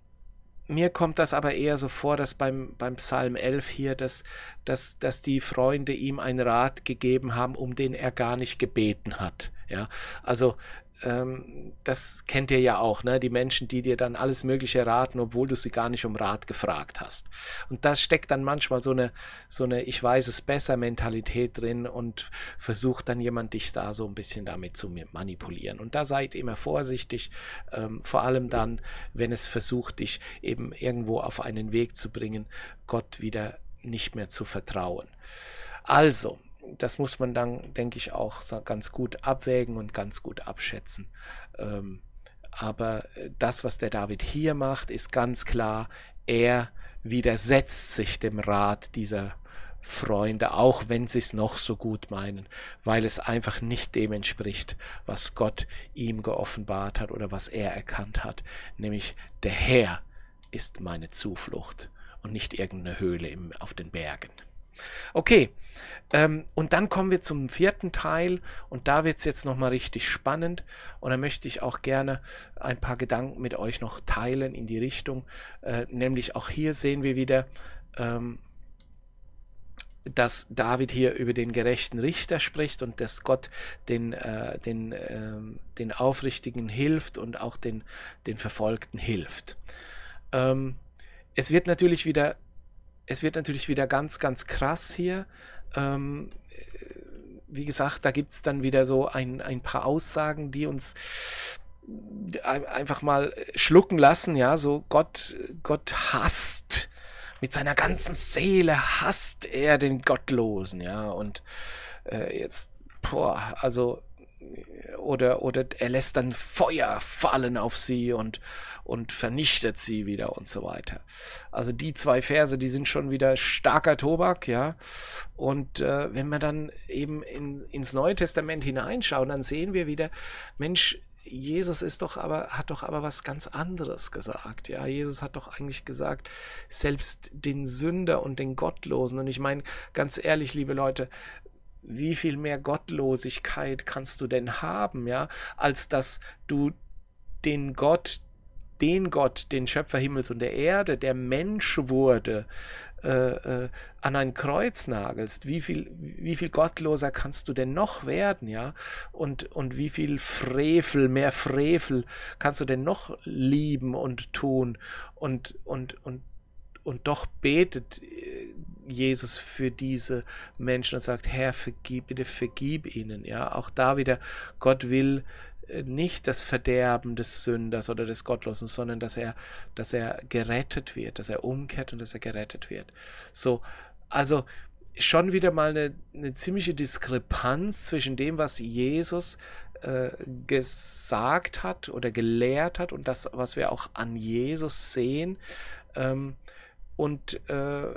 Mir kommt das aber eher so vor, dass beim, beim Psalm elf hier, dass, dass, dass die Freunde ihm einen Rat gegeben haben, um den er gar nicht gebeten hat. Ja, also ähm, das kennt ihr ja auch, ne? Die Menschen, die dir dann alles Mögliche raten, obwohl du sie gar nicht um Rat gefragt hast. Und da steckt dann manchmal so eine, so eine Ich weiß es besser Mentalität drin und versucht dann jemand dich da so ein bisschen damit zu manipulieren. Und da seid immer vorsichtig, ähm, vor allem dann, wenn es versucht, dich eben irgendwo auf einen Weg zu bringen, Gott wieder nicht mehr zu vertrauen. Also, das muss man dann, denke ich, auch ganz gut abwägen und ganz gut abschätzen. Ähm, aber das, was der David hier macht, ist ganz klar, er widersetzt sich dem Rat dieser Freunde, auch wenn sie es noch so gut meinen, weil es einfach nicht dem entspricht, was Gott ihm geoffenbart hat oder was er erkannt hat, nämlich der Herr ist meine Zuflucht und nicht irgendeine Höhle im, auf den Bergen. Okay, ähm, und dann kommen wir zum vierten Teil und da wird es jetzt nochmal richtig spannend und da möchte ich auch gerne ein paar Gedanken mit euch noch teilen in die Richtung, äh, nämlich auch hier sehen wir wieder, ähm, dass David hier über den gerechten Richter spricht und dass Gott den, äh, den, äh, den Aufrichtigen hilft und auch den, den Verfolgten hilft. Ähm, es wird natürlich wieder Es wird natürlich wieder ganz, ganz krass hier. Ähm, wie gesagt, da gibt es dann wieder so ein, ein paar Aussagen, die uns einfach mal schlucken lassen. Ja, so Gott, Gott hasst, mit seiner ganzen Seele hasst er den Gottlosen. Ja, und äh, jetzt, boah, also oder, oder er lässt dann Feuer fallen auf sie und, und vernichtet sie wieder und so weiter. Also die zwei Verse, die sind schon wieder starker Tobak, ja. Und äh, wenn wir dann eben in, ins Neue Testament hineinschauen, dann sehen wir wieder, Mensch, Jesus ist doch aber, hat doch aber was ganz anderes gesagt. Ja, Jesus hat doch eigentlich gesagt, selbst den Sünder und den Gottlosen. Und ich meine, ganz ehrlich, liebe Leute, wie viel mehr Gottlosigkeit kannst du denn haben, ja, als dass du den Gott, den Gott, den Schöpfer Himmels und der Erde, der Mensch wurde, äh, äh, an ein Kreuz nagelst. Wie viel, wie viel gottloser kannst du denn noch werden, ja? Und, und wie viel Frevel, mehr Frevel kannst du denn noch lieben und tun? Und, und, und, und doch betet Jesus für diese Menschen und sagt, Herr, vergib, bitte vergib ihnen. Ja, auch da wieder, Gott will nicht das Verderben des Sünders oder des Gottlosen, sondern dass er, dass er gerettet wird, dass er umkehrt und dass er gerettet wird. So, also schon wieder mal eine, eine ziemliche Diskrepanz zwischen dem, was Jesus äh, gesagt hat oder gelehrt hat und das, was wir auch an Jesus sehen, ähm, und, äh,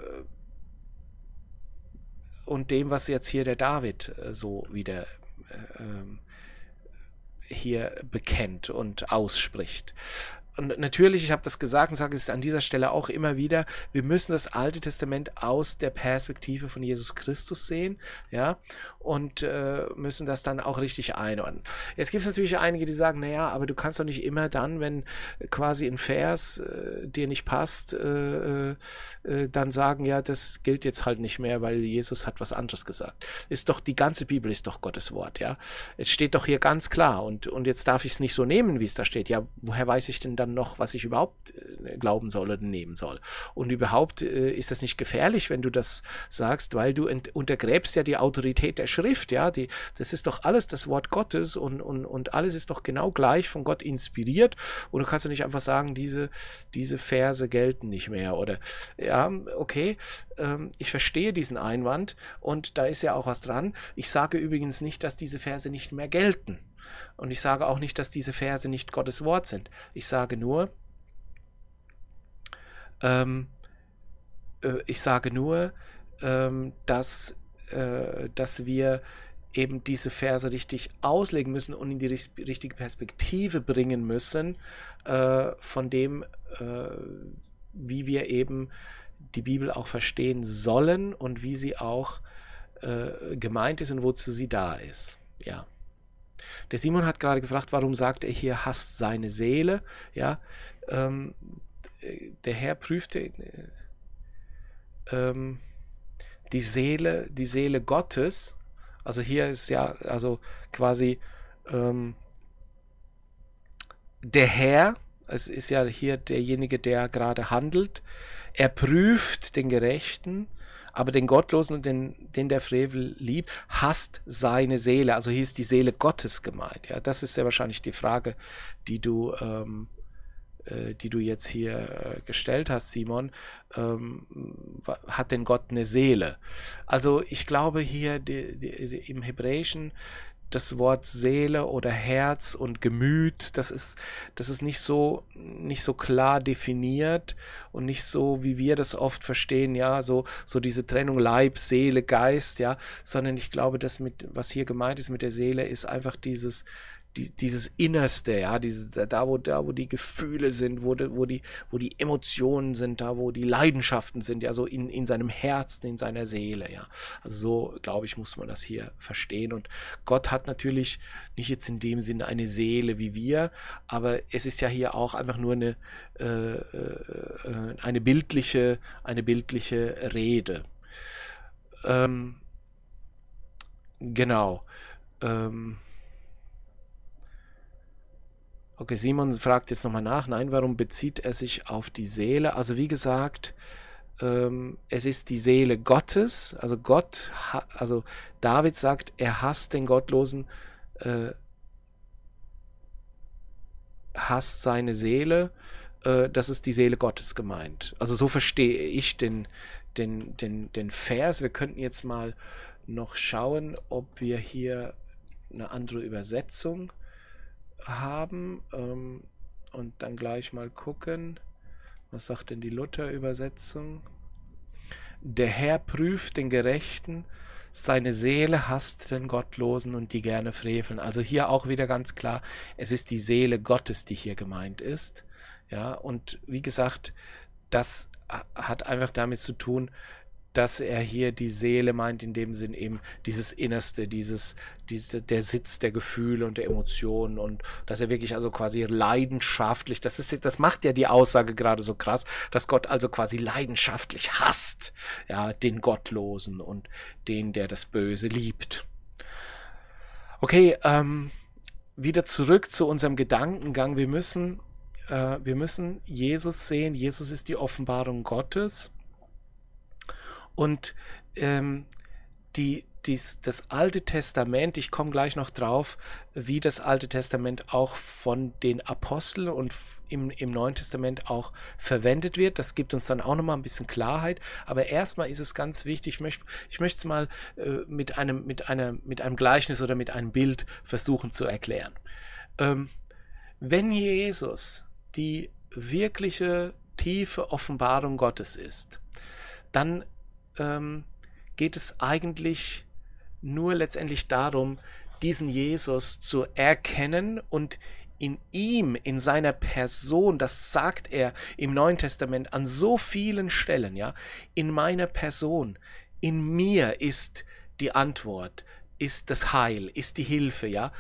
und dem, was jetzt hier der David äh, so wieder äh, hier bekennt und ausspricht. Und natürlich, ich habe das gesagt und sage es an dieser Stelle auch immer wieder, wir müssen das Alte Testament aus der Perspektive von Jesus Christus sehen, ja, und äh, müssen das dann auch richtig einordnen. Jetzt gibt es natürlich einige, die sagen, naja, aber du kannst doch nicht immer dann, wenn quasi ein Vers äh, dir nicht passt, äh, äh, dann sagen, ja, das gilt jetzt halt nicht mehr, weil Jesus hat was anderes gesagt. Ist doch, die ganze Bibel ist doch Gottes Wort, ja. Es steht doch hier ganz klar und, und jetzt darf ich es nicht so nehmen, wie es da steht. Ja, woher weiß ich denn dann noch, was ich überhaupt äh, glauben soll oder nehmen soll? Und überhaupt äh, ist das nicht gefährlich, wenn du das sagst, weil du untergräbst ja die Autorität der Schrift, ja, die, das ist doch alles das Wort Gottes und, und, und alles ist doch genau gleich von Gott inspiriert und du kannst doch nicht einfach sagen, diese, diese Verse gelten nicht mehr oder, ja, okay, ähm, ich verstehe diesen Einwand und da ist ja auch was dran. Ich sage übrigens nicht, dass diese Verse nicht mehr gelten. Und ich sage auch nicht, dass diese Verse nicht Gottes Wort sind. Ich sage nur, ähm, äh, ich sage nur, ähm, dass, äh, dass wir eben diese Verse richtig auslegen müssen und in die richtige Perspektive bringen müssen, äh, von dem, äh, wie wir eben die Bibel auch verstehen sollen und wie sie auch äh, gemeint ist und wozu sie da ist. Ja. Der Simon hat gerade gefragt, warum sagt er hier, hasst seine Seele? Ja, ähm, der Herr prüfte äh, ähm, die Seele, die Seele Gottes. Also hier ist ja also quasi ähm, der Herr, es ist ja hier derjenige, der gerade handelt. Er prüft den Gerechten, aber den Gottlosen und den, den der Frevel liebt, hasst seine Seele. Also hier ist die Seele Gottes gemeint. Ja, das ist ja wahrscheinlich die Frage, die du, ähm, äh, die du jetzt hier äh, gestellt hast, Simon. Ähm, hat denn Gott eine Seele? Also ich glaube hier die, die, die, im Hebräischen das Wort Seele oder Herz und Gemüt, das ist, das ist nicht so, nicht so klar definiert und nicht so, wie wir das oft verstehen, ja, so, so diese Trennung Leib, Seele, Geist, ja, sondern ich glaube, dass mit, was hier gemeint ist mit der Seele, ist einfach dieses, die, dieses Innerste, ja, dieses, da, wo, da, wo die Gefühle sind, wo, de, wo, die, wo die Emotionen sind, da, wo die Leidenschaften sind, ja, so in, in seinem Herzen, in seiner Seele, ja. Also so, glaube ich, muss man das hier verstehen. Und Gott hat natürlich nicht jetzt in dem Sinne eine Seele wie wir, aber es ist ja hier auch einfach nur eine, äh, äh, eine bildliche, eine bildliche Rede. Ähm, genau. Ähm, Okay, Simon fragt jetzt nochmal nach. Nein, warum bezieht er sich auf die Seele? Also wie gesagt, ähm, es ist die Seele Gottes. Also Gott, also David sagt, er hasst den Gottlosen, äh, hasst seine Seele. Äh, das ist die Seele Gottes gemeint. Also so verstehe ich den, den, den, den Vers. Wir könnten jetzt mal noch schauen, ob wir hier eine andere Übersetzung haben ähm, und dann gleich mal gucken, was sagt denn die Luther-Übersetzung? Der Herr prüft den Gerechten, seine Seele hasst den Gottlosen und die gerne freveln. Also hier auch wieder ganz klar, es ist die Seele Gottes, die hier gemeint ist. Ja, und wie gesagt, das hat einfach damit zu tun, dass er hier die Seele meint, in dem Sinn eben dieses Innerste, dieses, diese, der Sitz der Gefühle und der Emotionen und dass er wirklich also quasi leidenschaftlich, das ist, das macht ja die Aussage gerade so krass, dass Gott also quasi leidenschaftlich hasst, ja, den Gottlosen und den, der das Böse liebt. Okay, ähm, wieder zurück zu unserem Gedankengang. Wir müssen, äh, wir müssen Jesus sehen. Jesus ist die Offenbarung Gottes. Und ähm, die, dies, das Alte Testament, ich komme gleich noch drauf, wie das Alte Testament auch von den Aposteln und im, im Neuen Testament auch verwendet wird. Das gibt uns dann auch nochmal ein bisschen Klarheit. Aber erstmal ist es ganz wichtig, ich möchte ich möchte es mal äh, mit, einem, mit, einer, mit einem Gleichnis oder mit einem Bild versuchen zu erklären. Ähm, wenn Jesus die wirkliche tiefe Offenbarung Gottes ist, dann ähm, geht es eigentlich nur letztendlich darum, diesen Jesus zu erkennen und in ihm, in seiner Person, das sagt er im Neuen Testament an so vielen Stellen, ja, in meiner Person, in mir ist die Antwort, ist das Heil, ist die Hilfe, ja.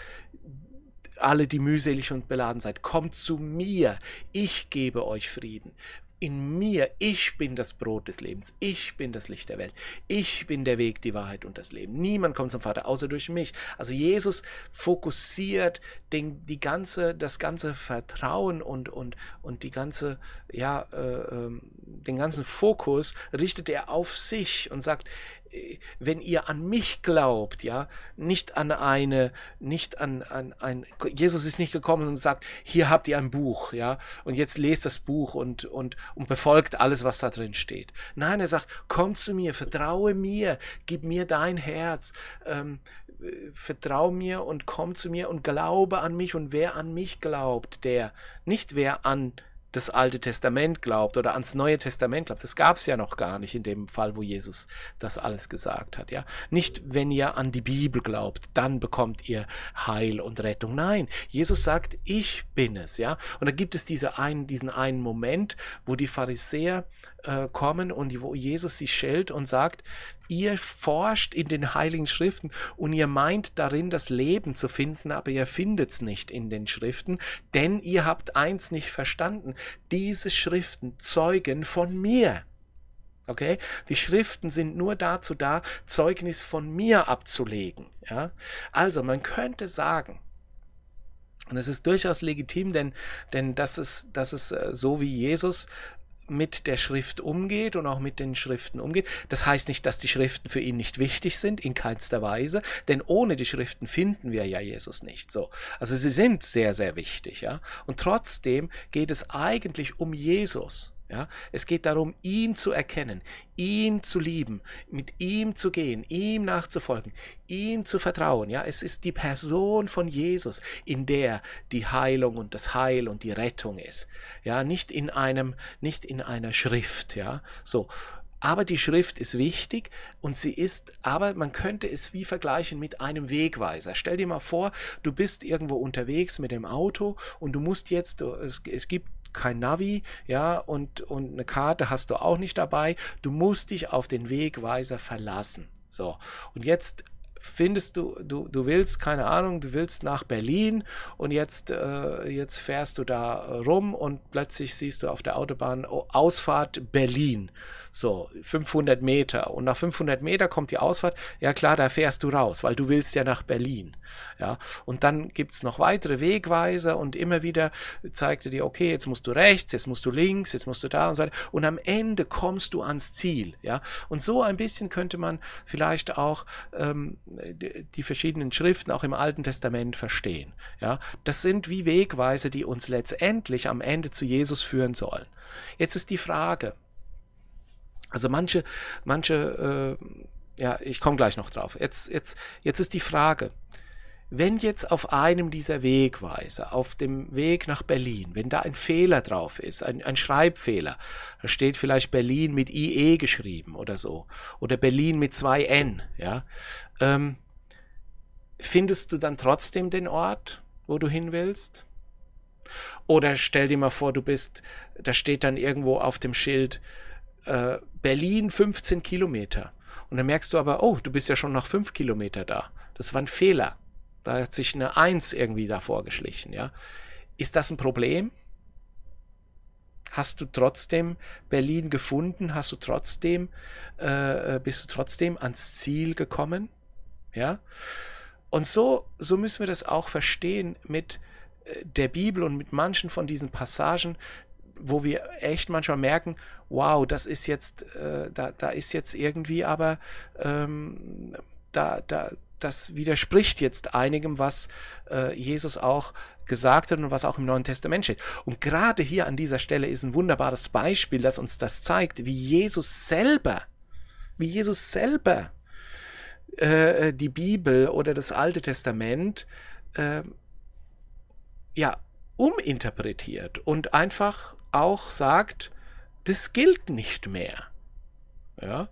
Alle, die mühselig und beladen seid, kommt zu mir, ich gebe euch Frieden. In mir, ich bin das Brot des Lebens, ich bin das Licht der Welt, ich bin der Weg, die Wahrheit und das Leben. Niemand kommt zum Vater, außer durch mich. Also Jesus fokussiert den, die ganze, das ganze Vertrauen und, und, und die ganze, ja, äh, den ganzen Fokus richtet er auf sich und sagt, wenn ihr an mich glaubt, ja, nicht an eine, nicht an, an ein, Jesus ist nicht gekommen und sagt, hier habt ihr ein Buch, ja, und jetzt lest das Buch und, und, und befolgt alles, was da drin steht. Nein, er sagt, komm zu mir, vertraue mir, gib mir dein Herz, ähm, vertrau mir und komm zu mir und glaube an mich, und wer an mich glaubt, der, nicht wer an das Alte Testament glaubt oder ans Neue Testament glaubt. Das gab es ja noch gar nicht in dem Fall, wo Jesus das alles gesagt hat. Ja? Nicht, wenn ihr an die Bibel glaubt, dann bekommt ihr Heil und Rettung. Nein, Jesus sagt, ich bin es. Ja? Und da gibt es diese einen, diesen einen Moment, wo die Pharisäer äh, kommen und wo Jesus sie schellt und sagt, ihr forscht in den Heiligen Schriften und ihr meint darin das Leben zu finden, aber ihr findet es nicht in den Schriften, denn ihr habt eins nicht verstanden. Diese Schriften zeugen von mir. Okay? Die Schriften sind nur dazu da, Zeugnis von mir abzulegen. Ja? Also man könnte sagen, und es ist durchaus legitim, denn, denn das ist, das ist äh, so, wie Jesus mit der Schrift umgeht und auch mit den Schriften umgeht. Das heißt nicht, dass die Schriften für ihn nicht wichtig sind, in keinster Weise, denn ohne die Schriften finden wir ja Jesus nicht. So. Also sie sind sehr, sehr wichtig. Ja? Und trotzdem geht es eigentlich um Jesus. Ja, es geht darum, ihn zu erkennen, ihn zu lieben, mit ihm zu gehen, ihm nachzufolgen, ihm zu vertrauen. Ja, es ist die Person von Jesus, in der die Heilung und das Heil und die Rettung ist. Ja, nicht in einem, nicht in einer Schrift. Ja, so. Aber die Schrift ist wichtig und sie ist, aber man könnte es wie vergleichen mit einem Wegweiser. Stell dir mal vor, du bist irgendwo unterwegs mit dem Auto und du musst jetzt, es, es gibt kein Navi, ja, und, und eine Karte hast du auch nicht dabei. Du musst dich auf den Wegweiser verlassen. So, und jetzt findest du, du, du willst, keine Ahnung, du willst nach Berlin und jetzt, äh, jetzt fährst du da rum und plötzlich siehst du auf der Autobahn oh, Ausfahrt Berlin. So, fünfhundert Meter. Und nach fünfhundert Meter kommt die Ausfahrt. Ja klar, da fährst du raus, weil du willst ja nach Berlin. Ja, und dann gibt es noch weitere Wegweiser und immer wieder zeigt er dir, okay, jetzt musst du rechts, jetzt musst du links, jetzt musst du da und so weiter. Und am Ende kommst du ans Ziel. Ja, und so ein bisschen könnte man vielleicht auch ähm, die, die verschiedenen Schriften auch im Alten Testament verstehen. Ja, das sind wie Wegweiser, die uns letztendlich am Ende zu Jesus führen sollen. Jetzt ist die Frage, also manche, manche, äh, ja, ich komme gleich noch drauf. Jetzt, jetzt, jetzt ist die Frage, wenn jetzt auf einem dieser Wegweiser, auf dem Weg nach Berlin, wenn da ein Fehler drauf ist, ein, ein Schreibfehler, da steht vielleicht Berlin mit I E geschrieben oder so, oder Berlin mit zwei N, ja, ähm, findest du dann trotzdem den Ort, wo du hin willst? Oder stell dir mal vor, du bist, da steht dann irgendwo auf dem Schild, äh, Berlin fünfzehn Kilometer. Und dann merkst du aber, oh, du bist ja schon noch fünf Kilometer da. Das war ein Fehler. Da hat sich eine Eins irgendwie davor geschlichen, ja. Ist das ein Problem? Hast du trotzdem Berlin gefunden? Hast du trotzdem, äh, bist du trotzdem ans Ziel gekommen? Ja. Und so, so müssen wir das auch verstehen mit der Bibel und mit manchen von diesen Passagen, wo wir echt manchmal merken, wow, das ist jetzt, äh, da, da ist jetzt irgendwie aber, ähm, da, da, das widerspricht jetzt einigem, was äh, Jesus auch gesagt hat und was auch im Neuen Testament steht. Und gerade hier an dieser Stelle ist ein wunderbares Beispiel, das uns das zeigt, wie Jesus selber, wie Jesus selber äh, die Bibel oder das Alte Testament äh, ja, uminterpretiert und einfach auch sagt, das gilt nicht mehr. Ja.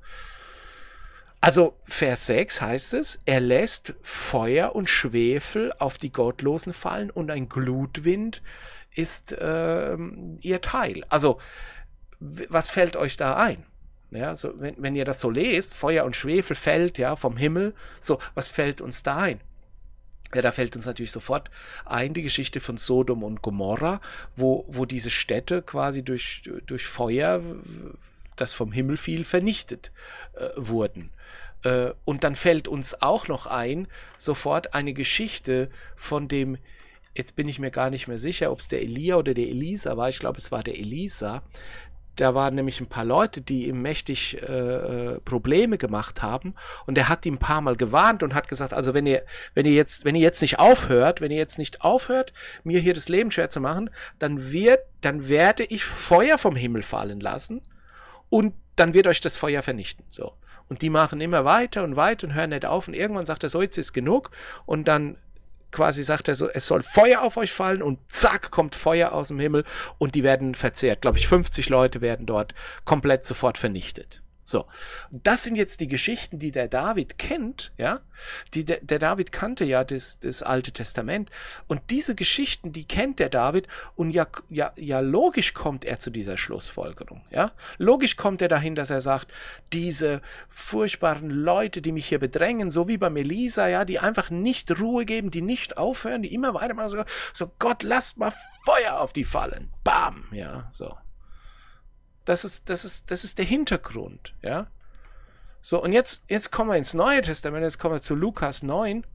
Also Vers sechs heißt es, er lässt Feuer und Schwefel auf die Gottlosen fallen und ein Glutwind ist äh, ihr Teil. Also was fällt euch da ein? Ja, so, wenn, wenn ihr das so lest, Feuer und Schwefel fällt ja vom Himmel, so, was fällt uns da ein? Ja, da fällt uns natürlich sofort ein die Geschichte von Sodom und Gomorra, wo, wo diese Städte quasi durch, durch Feuer, das vom Himmel fiel, vernichtet äh, wurden. Äh, und dann fällt uns auch noch ein, sofort eine Geschichte von dem, jetzt bin ich mir gar nicht mehr sicher, ob es der Elia oder der Elisa war, ich glaube es war der Elisa. Da waren nämlich ein paar Leute, die ihm mächtig äh, Probleme gemacht haben. Und er hat ihm ein paar Mal gewarnt und hat gesagt, also wenn ihr, wenn ihr jetzt, wenn ihr jetzt nicht aufhört, wenn ihr jetzt nicht aufhört, mir hier das Leben schwer zu machen, dann wird, dann werde ich Feuer vom Himmel fallen lassen und dann wird euch das Feuer vernichten. So. Und die machen immer weiter und weiter und hören nicht auf. Und irgendwann sagt er, so, jetzt ist genug. Und dann quasi sagt er so, es soll Feuer auf euch fallen und zack, kommt Feuer aus dem Himmel und die werden verzehrt. Glaube ich, fünfzig Leute werden dort komplett sofort vernichtet. So, das sind jetzt die Geschichten, die der David kennt, ja, die der, der David kannte ja das, das Alte Testament und diese Geschichten, die kennt der David und ja, ja, ja logisch kommt er zu dieser Schlussfolgerung, ja, logisch kommt er dahin, dass er sagt, diese furchtbaren Leute, die mich hier bedrängen, so wie bei Elisa, ja, die einfach nicht Ruhe geben, die nicht aufhören, die immer weitermachen, so, so Gott, lasst mal Feuer auf die fallen, bam, ja, so. Das ist, das ist, das ist der Hintergrund, ja. So, und jetzt, jetzt kommen wir ins Neue Testament, jetzt kommen wir zu Lukas neun.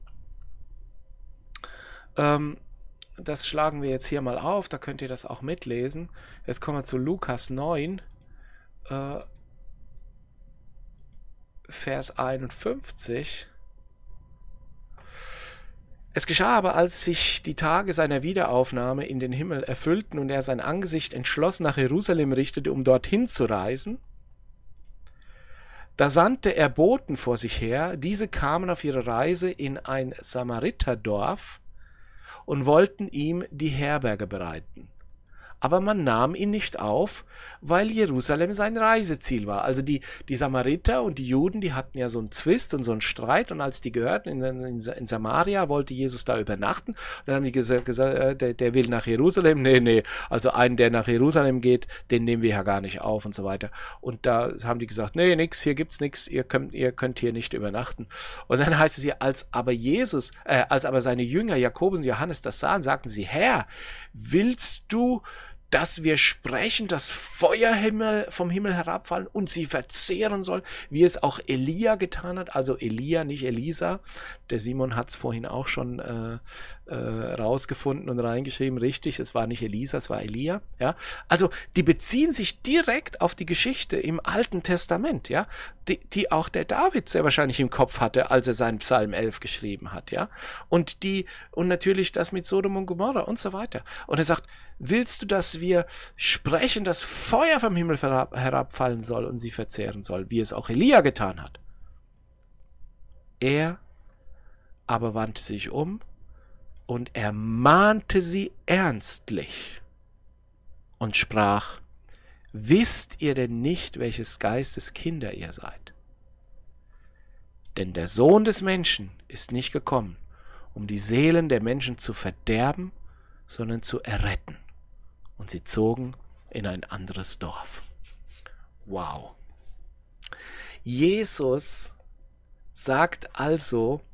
Ähm, das schlagen wir jetzt hier mal auf, da könnt ihr das auch mitlesen. Jetzt kommen wir zu Lukas neun, äh, Vers einundfünfzig. Es geschah aber, als sich die Tage seiner Wiederaufnahme in den Himmel erfüllten und er sein Angesicht entschlossen nach Jerusalem richtete, um dorthin zu reisen, da sandte er Boten vor sich her, diese kamen auf ihre Reise in ein Samariterdorf und wollten ihm die Herberge bereiten. Aber man nahm ihn nicht auf, weil Jerusalem sein Reiseziel war. Also die, die Samariter und die Juden, die hatten ja so einen Zwist und so einen Streit. Und als die gehörten, in, in, in Samaria wollte Jesus da übernachten. Und dann haben die gesagt, gesagt der, der will nach Jerusalem. Nee, nee, also einen, der nach Jerusalem geht, den nehmen wir ja gar nicht auf und so weiter. Und da haben die gesagt, nee, nix, hier gibt's nix, ihr könnt, ihr könnt hier nicht übernachten. Und dann heißt es hier, als aber Jesus, äh, als aber seine Jünger Jakobus und Johannes das sahen, sagten sie, Herr, willst du, dass wir sprechen, dass Feuer Himmel, vom Himmel herabfallen und sie verzehren soll, wie es auch Elia getan hat, also Elia, nicht Elisa. Der Simon hat es vorhin auch schon äh, äh, rausgefunden und reingeschrieben, richtig, es war nicht Elisa, es war Elia. Ja? Also die beziehen sich direkt auf die Geschichte im Alten Testament, ja, die, die auch der David sehr wahrscheinlich im Kopf hatte, als er seinen Psalm elf geschrieben hat, ja. Und die, und natürlich das mit Sodom und Gomorra und so weiter. Und er sagt, willst du, dass wir sprechen, dass Feuer vom Himmel herab, herabfallen soll und sie verzehren soll, wie es auch Elia getan hat? Er aber wandte sich um und ermahnte sie ernstlich und sprach, wisst ihr denn nicht, welches Geistes Kinder ihr seid? Denn der Sohn des Menschen ist nicht gekommen, um die Seelen der Menschen zu verderben, sondern zu erretten. Und sie zogen in ein anderes Dorf. Wow. Jesus sagt also,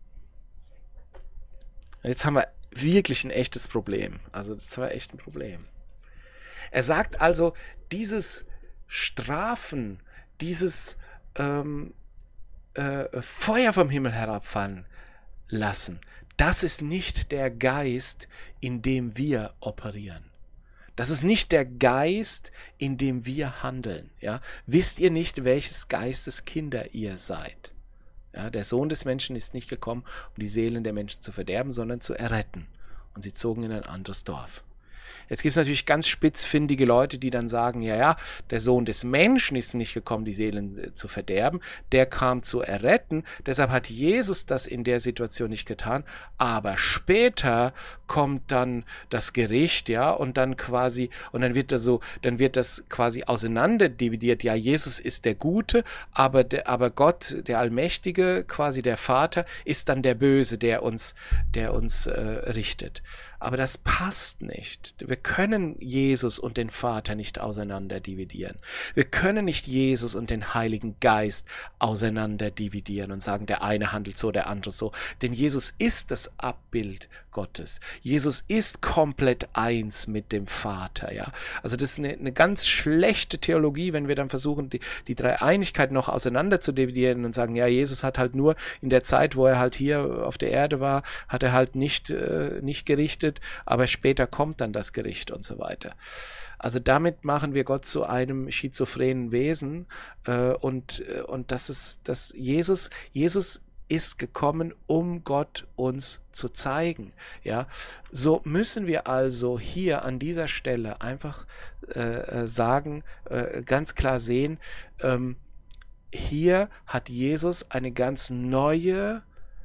jetzt haben wir wirklich ein echtes Problem. Also das war echt ein Problem. Er sagt also, dieses Strafen, dieses ähm, äh, Feuer vom Himmel herabfallen lassen, das ist nicht der Geist, in dem wir operieren. Das ist nicht der Geist, in dem wir handeln. Ja? Wisst ihr nicht, welches Geistes Kinder ihr seid? Ja, der Sohn des Menschen ist nicht gekommen, um die Seelen der Menschen zu verderben, sondern zu erretten. Und sie zogen in ein anderes Dorf. Jetzt gibt es natürlich ganz spitzfindige Leute, die dann sagen, ja, ja, der Sohn des Menschen ist nicht gekommen, die Seelen äh, zu verderben, der kam zu erretten, deshalb hat Jesus das in der Situation nicht getan, aber später kommt dann das Gericht, ja, und dann quasi, und dann wird das so, dann wird das quasi auseinanderdividiert, ja, Jesus ist der Gute, aber, der, aber Gott, der Allmächtige, quasi der Vater, ist dann der Böse, der uns, der uns äh, richtet. Aber das passt nicht. Wir können Jesus und den Vater nicht auseinander dividieren. Wir können nicht Jesus und den Heiligen Geist auseinander dividieren und sagen, der eine handelt so, der andere so. Denn Jesus ist das Abbild Gottes. Jesus ist komplett eins mit dem Vater. Ja? Also das ist eine, eine ganz schlechte Theologie, wenn wir dann versuchen, die, die Dreieinigkeit noch auseinander zu dividieren und sagen, ja, Jesus hat halt nur in der Zeit, wo er halt hier auf der Erde war, hat er halt nicht, äh, nicht gerichtet, aber später kommt dann das Gericht und so weiter. Also damit machen wir Gott zu einem schizophrenen Wesen äh, und, äh, und das ist, das Jesus, Jesus ist gekommen, um Gott uns zu zeigen. Ja, so müssen wir also hier an dieser Stelle einfach äh, sagen, äh, ganz klar sehen, ähm, hier hat Jesus eine ganz neue,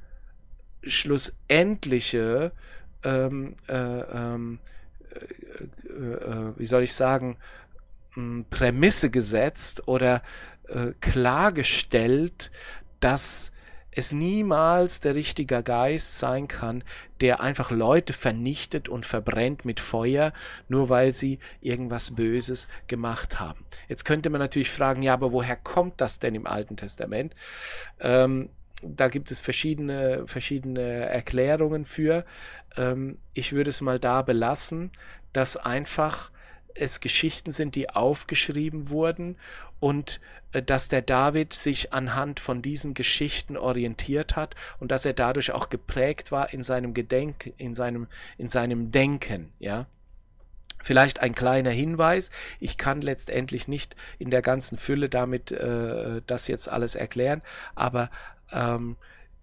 schlussendliche Ähm, äh, ähm, äh, äh, wie soll ich sagen, ähm, Prämisse gesetzt oder äh, klargestellt, dass es niemals der richtige Geist sein kann, der einfach Leute vernichtet und verbrennt mit Feuer, nur weil sie irgendwas Böses gemacht haben. Jetzt könnte man natürlich fragen, ja, aber woher kommt das denn im Alten Testament? Ähm, Da gibt es verschiedene, verschiedene Erklärungen für. Ähm, ich würde es mal da belassen, dass einfach es Geschichten sind, die aufgeschrieben wurden und äh, dass der David sich anhand von diesen Geschichten orientiert hat und dass er dadurch auch geprägt war in seinem Gedenk, in seinem, in seinem Denken, ja. Vielleicht ein kleiner Hinweis, ich kann letztendlich nicht in der ganzen Fülle damit äh, das jetzt alles erklären, aber ähm,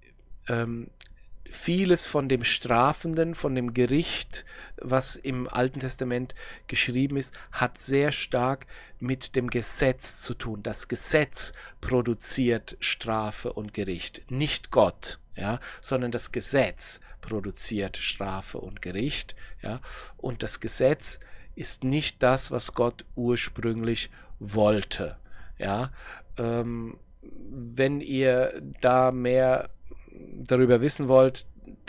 ähm, vieles von dem Strafenden, von dem Gericht, was im Alten Testament geschrieben ist, hat sehr stark mit dem Gesetz zu tun. Das Gesetz produziert Strafe und Gericht, nicht Gott. Ja, sondern das Gesetz produziert Strafe und Gericht, ja, und das Gesetz ist nicht das, was Gott ursprünglich wollte, ja, ähm, wenn ihr da mehr darüber wissen wollt,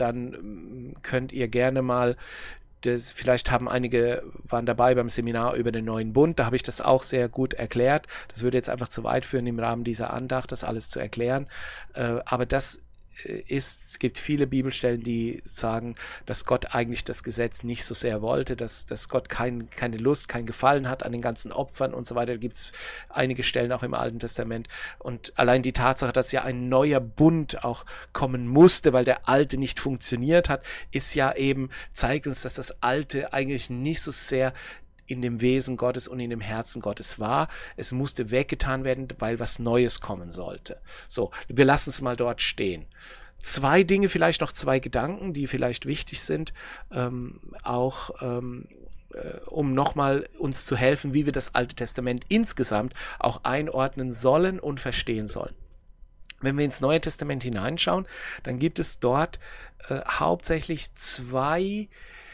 dann könnt ihr gerne mal Das, vielleicht haben einige, waren dabei beim Seminar über den neuen Bund, da habe ich das auch sehr gut erklärt. Das würde jetzt einfach zu weit führen, im Rahmen dieser Andacht das alles zu erklären, äh, aber das ist, es gibt viele Bibelstellen, die sagen, dass Gott eigentlich das Gesetz nicht so sehr wollte, dass, dass Gott kein, keine Lust, kein Gefallen hat an den ganzen Opfern und so weiter. Da gibt es einige Stellen auch im Alten Testament. Und allein die Tatsache, dass ja ein neuer Bund auch kommen musste, weil der alte nicht funktioniert hat, ist ja eben, zeigt uns, dass das alte eigentlich nicht so sehr in dem Wesen Gottes und in dem Herzen Gottes war. Es musste weggetan werden, weil was Neues kommen sollte. So, wir lassen es mal dort stehen. Zwei Dinge, vielleicht noch zwei Gedanken, die vielleicht wichtig sind, ähm, auch ähm, äh, um nochmal uns zu helfen, wie wir das Alte Testament insgesamt auch einordnen sollen und verstehen sollen. Wenn wir ins Neue Testament hineinschauen, dann gibt es dort äh, hauptsächlich zwei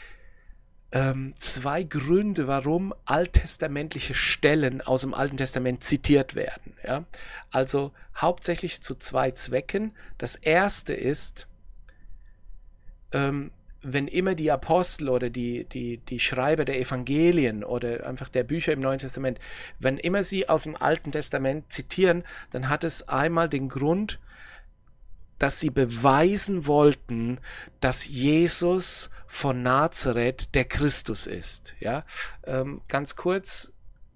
Ähm, zwei Gründe, warum alttestamentliche Stellen aus dem Alten Testament zitiert werden. Ja? Also hauptsächlich zu zwei Zwecken. Das erste ist, ähm, wenn immer die Apostel oder die, die, die Schreiber der Evangelien oder einfach der Bücher im Neuen Testament, wenn immer sie aus dem Alten Testament zitieren, dann hat es einmal den Grund, dass sie beweisen wollten, dass Jesus von Nazareth der Christus ist. Ja, ähm, ganz kurz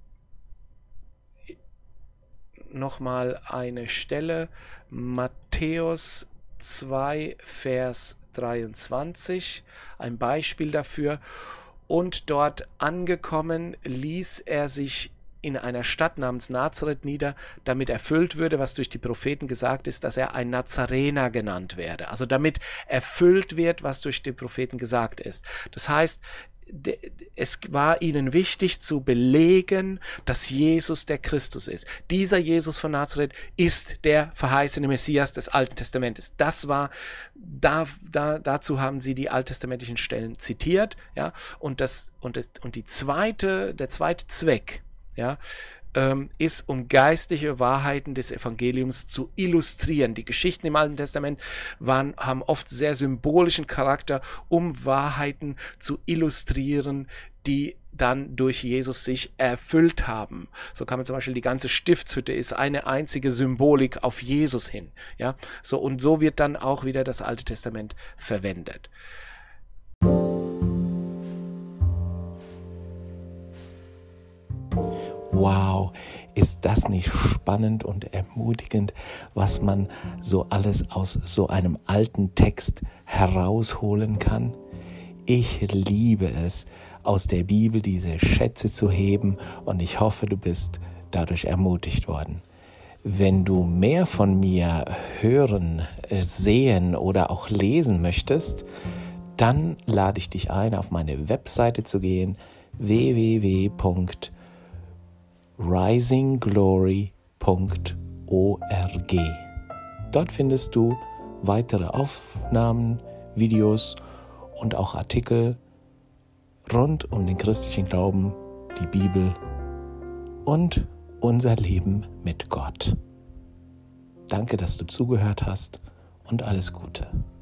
nochmal eine Stelle, Matthäus zwei, Vers dreiundzwanzig, ein Beispiel dafür. Und dort angekommen, ließ er sich in einer Stadt namens Nazareth nieder, damit erfüllt würde, was durch die Propheten gesagt ist, dass er ein Nazarener genannt werde. Also damit erfüllt wird, was durch die Propheten gesagt ist. Das heißt, es war ihnen wichtig zu belegen, dass Jesus der Christus ist. Dieser Jesus von Nazareth ist der verheißene Messias des Alten Testamentes. Das war, da, da, dazu haben sie die alttestamentlichen Stellen zitiert, ja, und das, und das, und die zweite, der zweite Zweck, ja, ähm, ist, um geistliche Wahrheiten des Evangeliums zu illustrieren. Die Geschichten im Alten Testament waren, haben oft sehr symbolischen Charakter, um Wahrheiten zu illustrieren, die dann durch Jesus sich erfüllt haben. So kann man zum Beispiel, die ganze Stiftshütte ist eine einzige Symbolik auf Jesus hin. Ja? So, und so wird dann auch wieder das Alte Testament verwendet. Wow, ist das nicht spannend und ermutigend, was man so alles aus so einem alten Text herausholen kann? Ich liebe es, aus der Bibel diese Schätze zu heben, und ich hoffe, du bist dadurch ermutigt worden. Wenn du mehr von mir hören, sehen oder auch lesen möchtest, dann lade ich dich ein, auf meine Webseite zu gehen, w w w punkt rising glory punkt org. Dort findest du weitere Aufnahmen, Videos und auch Artikel rund um den christlichen Glauben, die Bibel und unser Leben mit Gott. Danke, dass du zugehört hast, und alles Gute.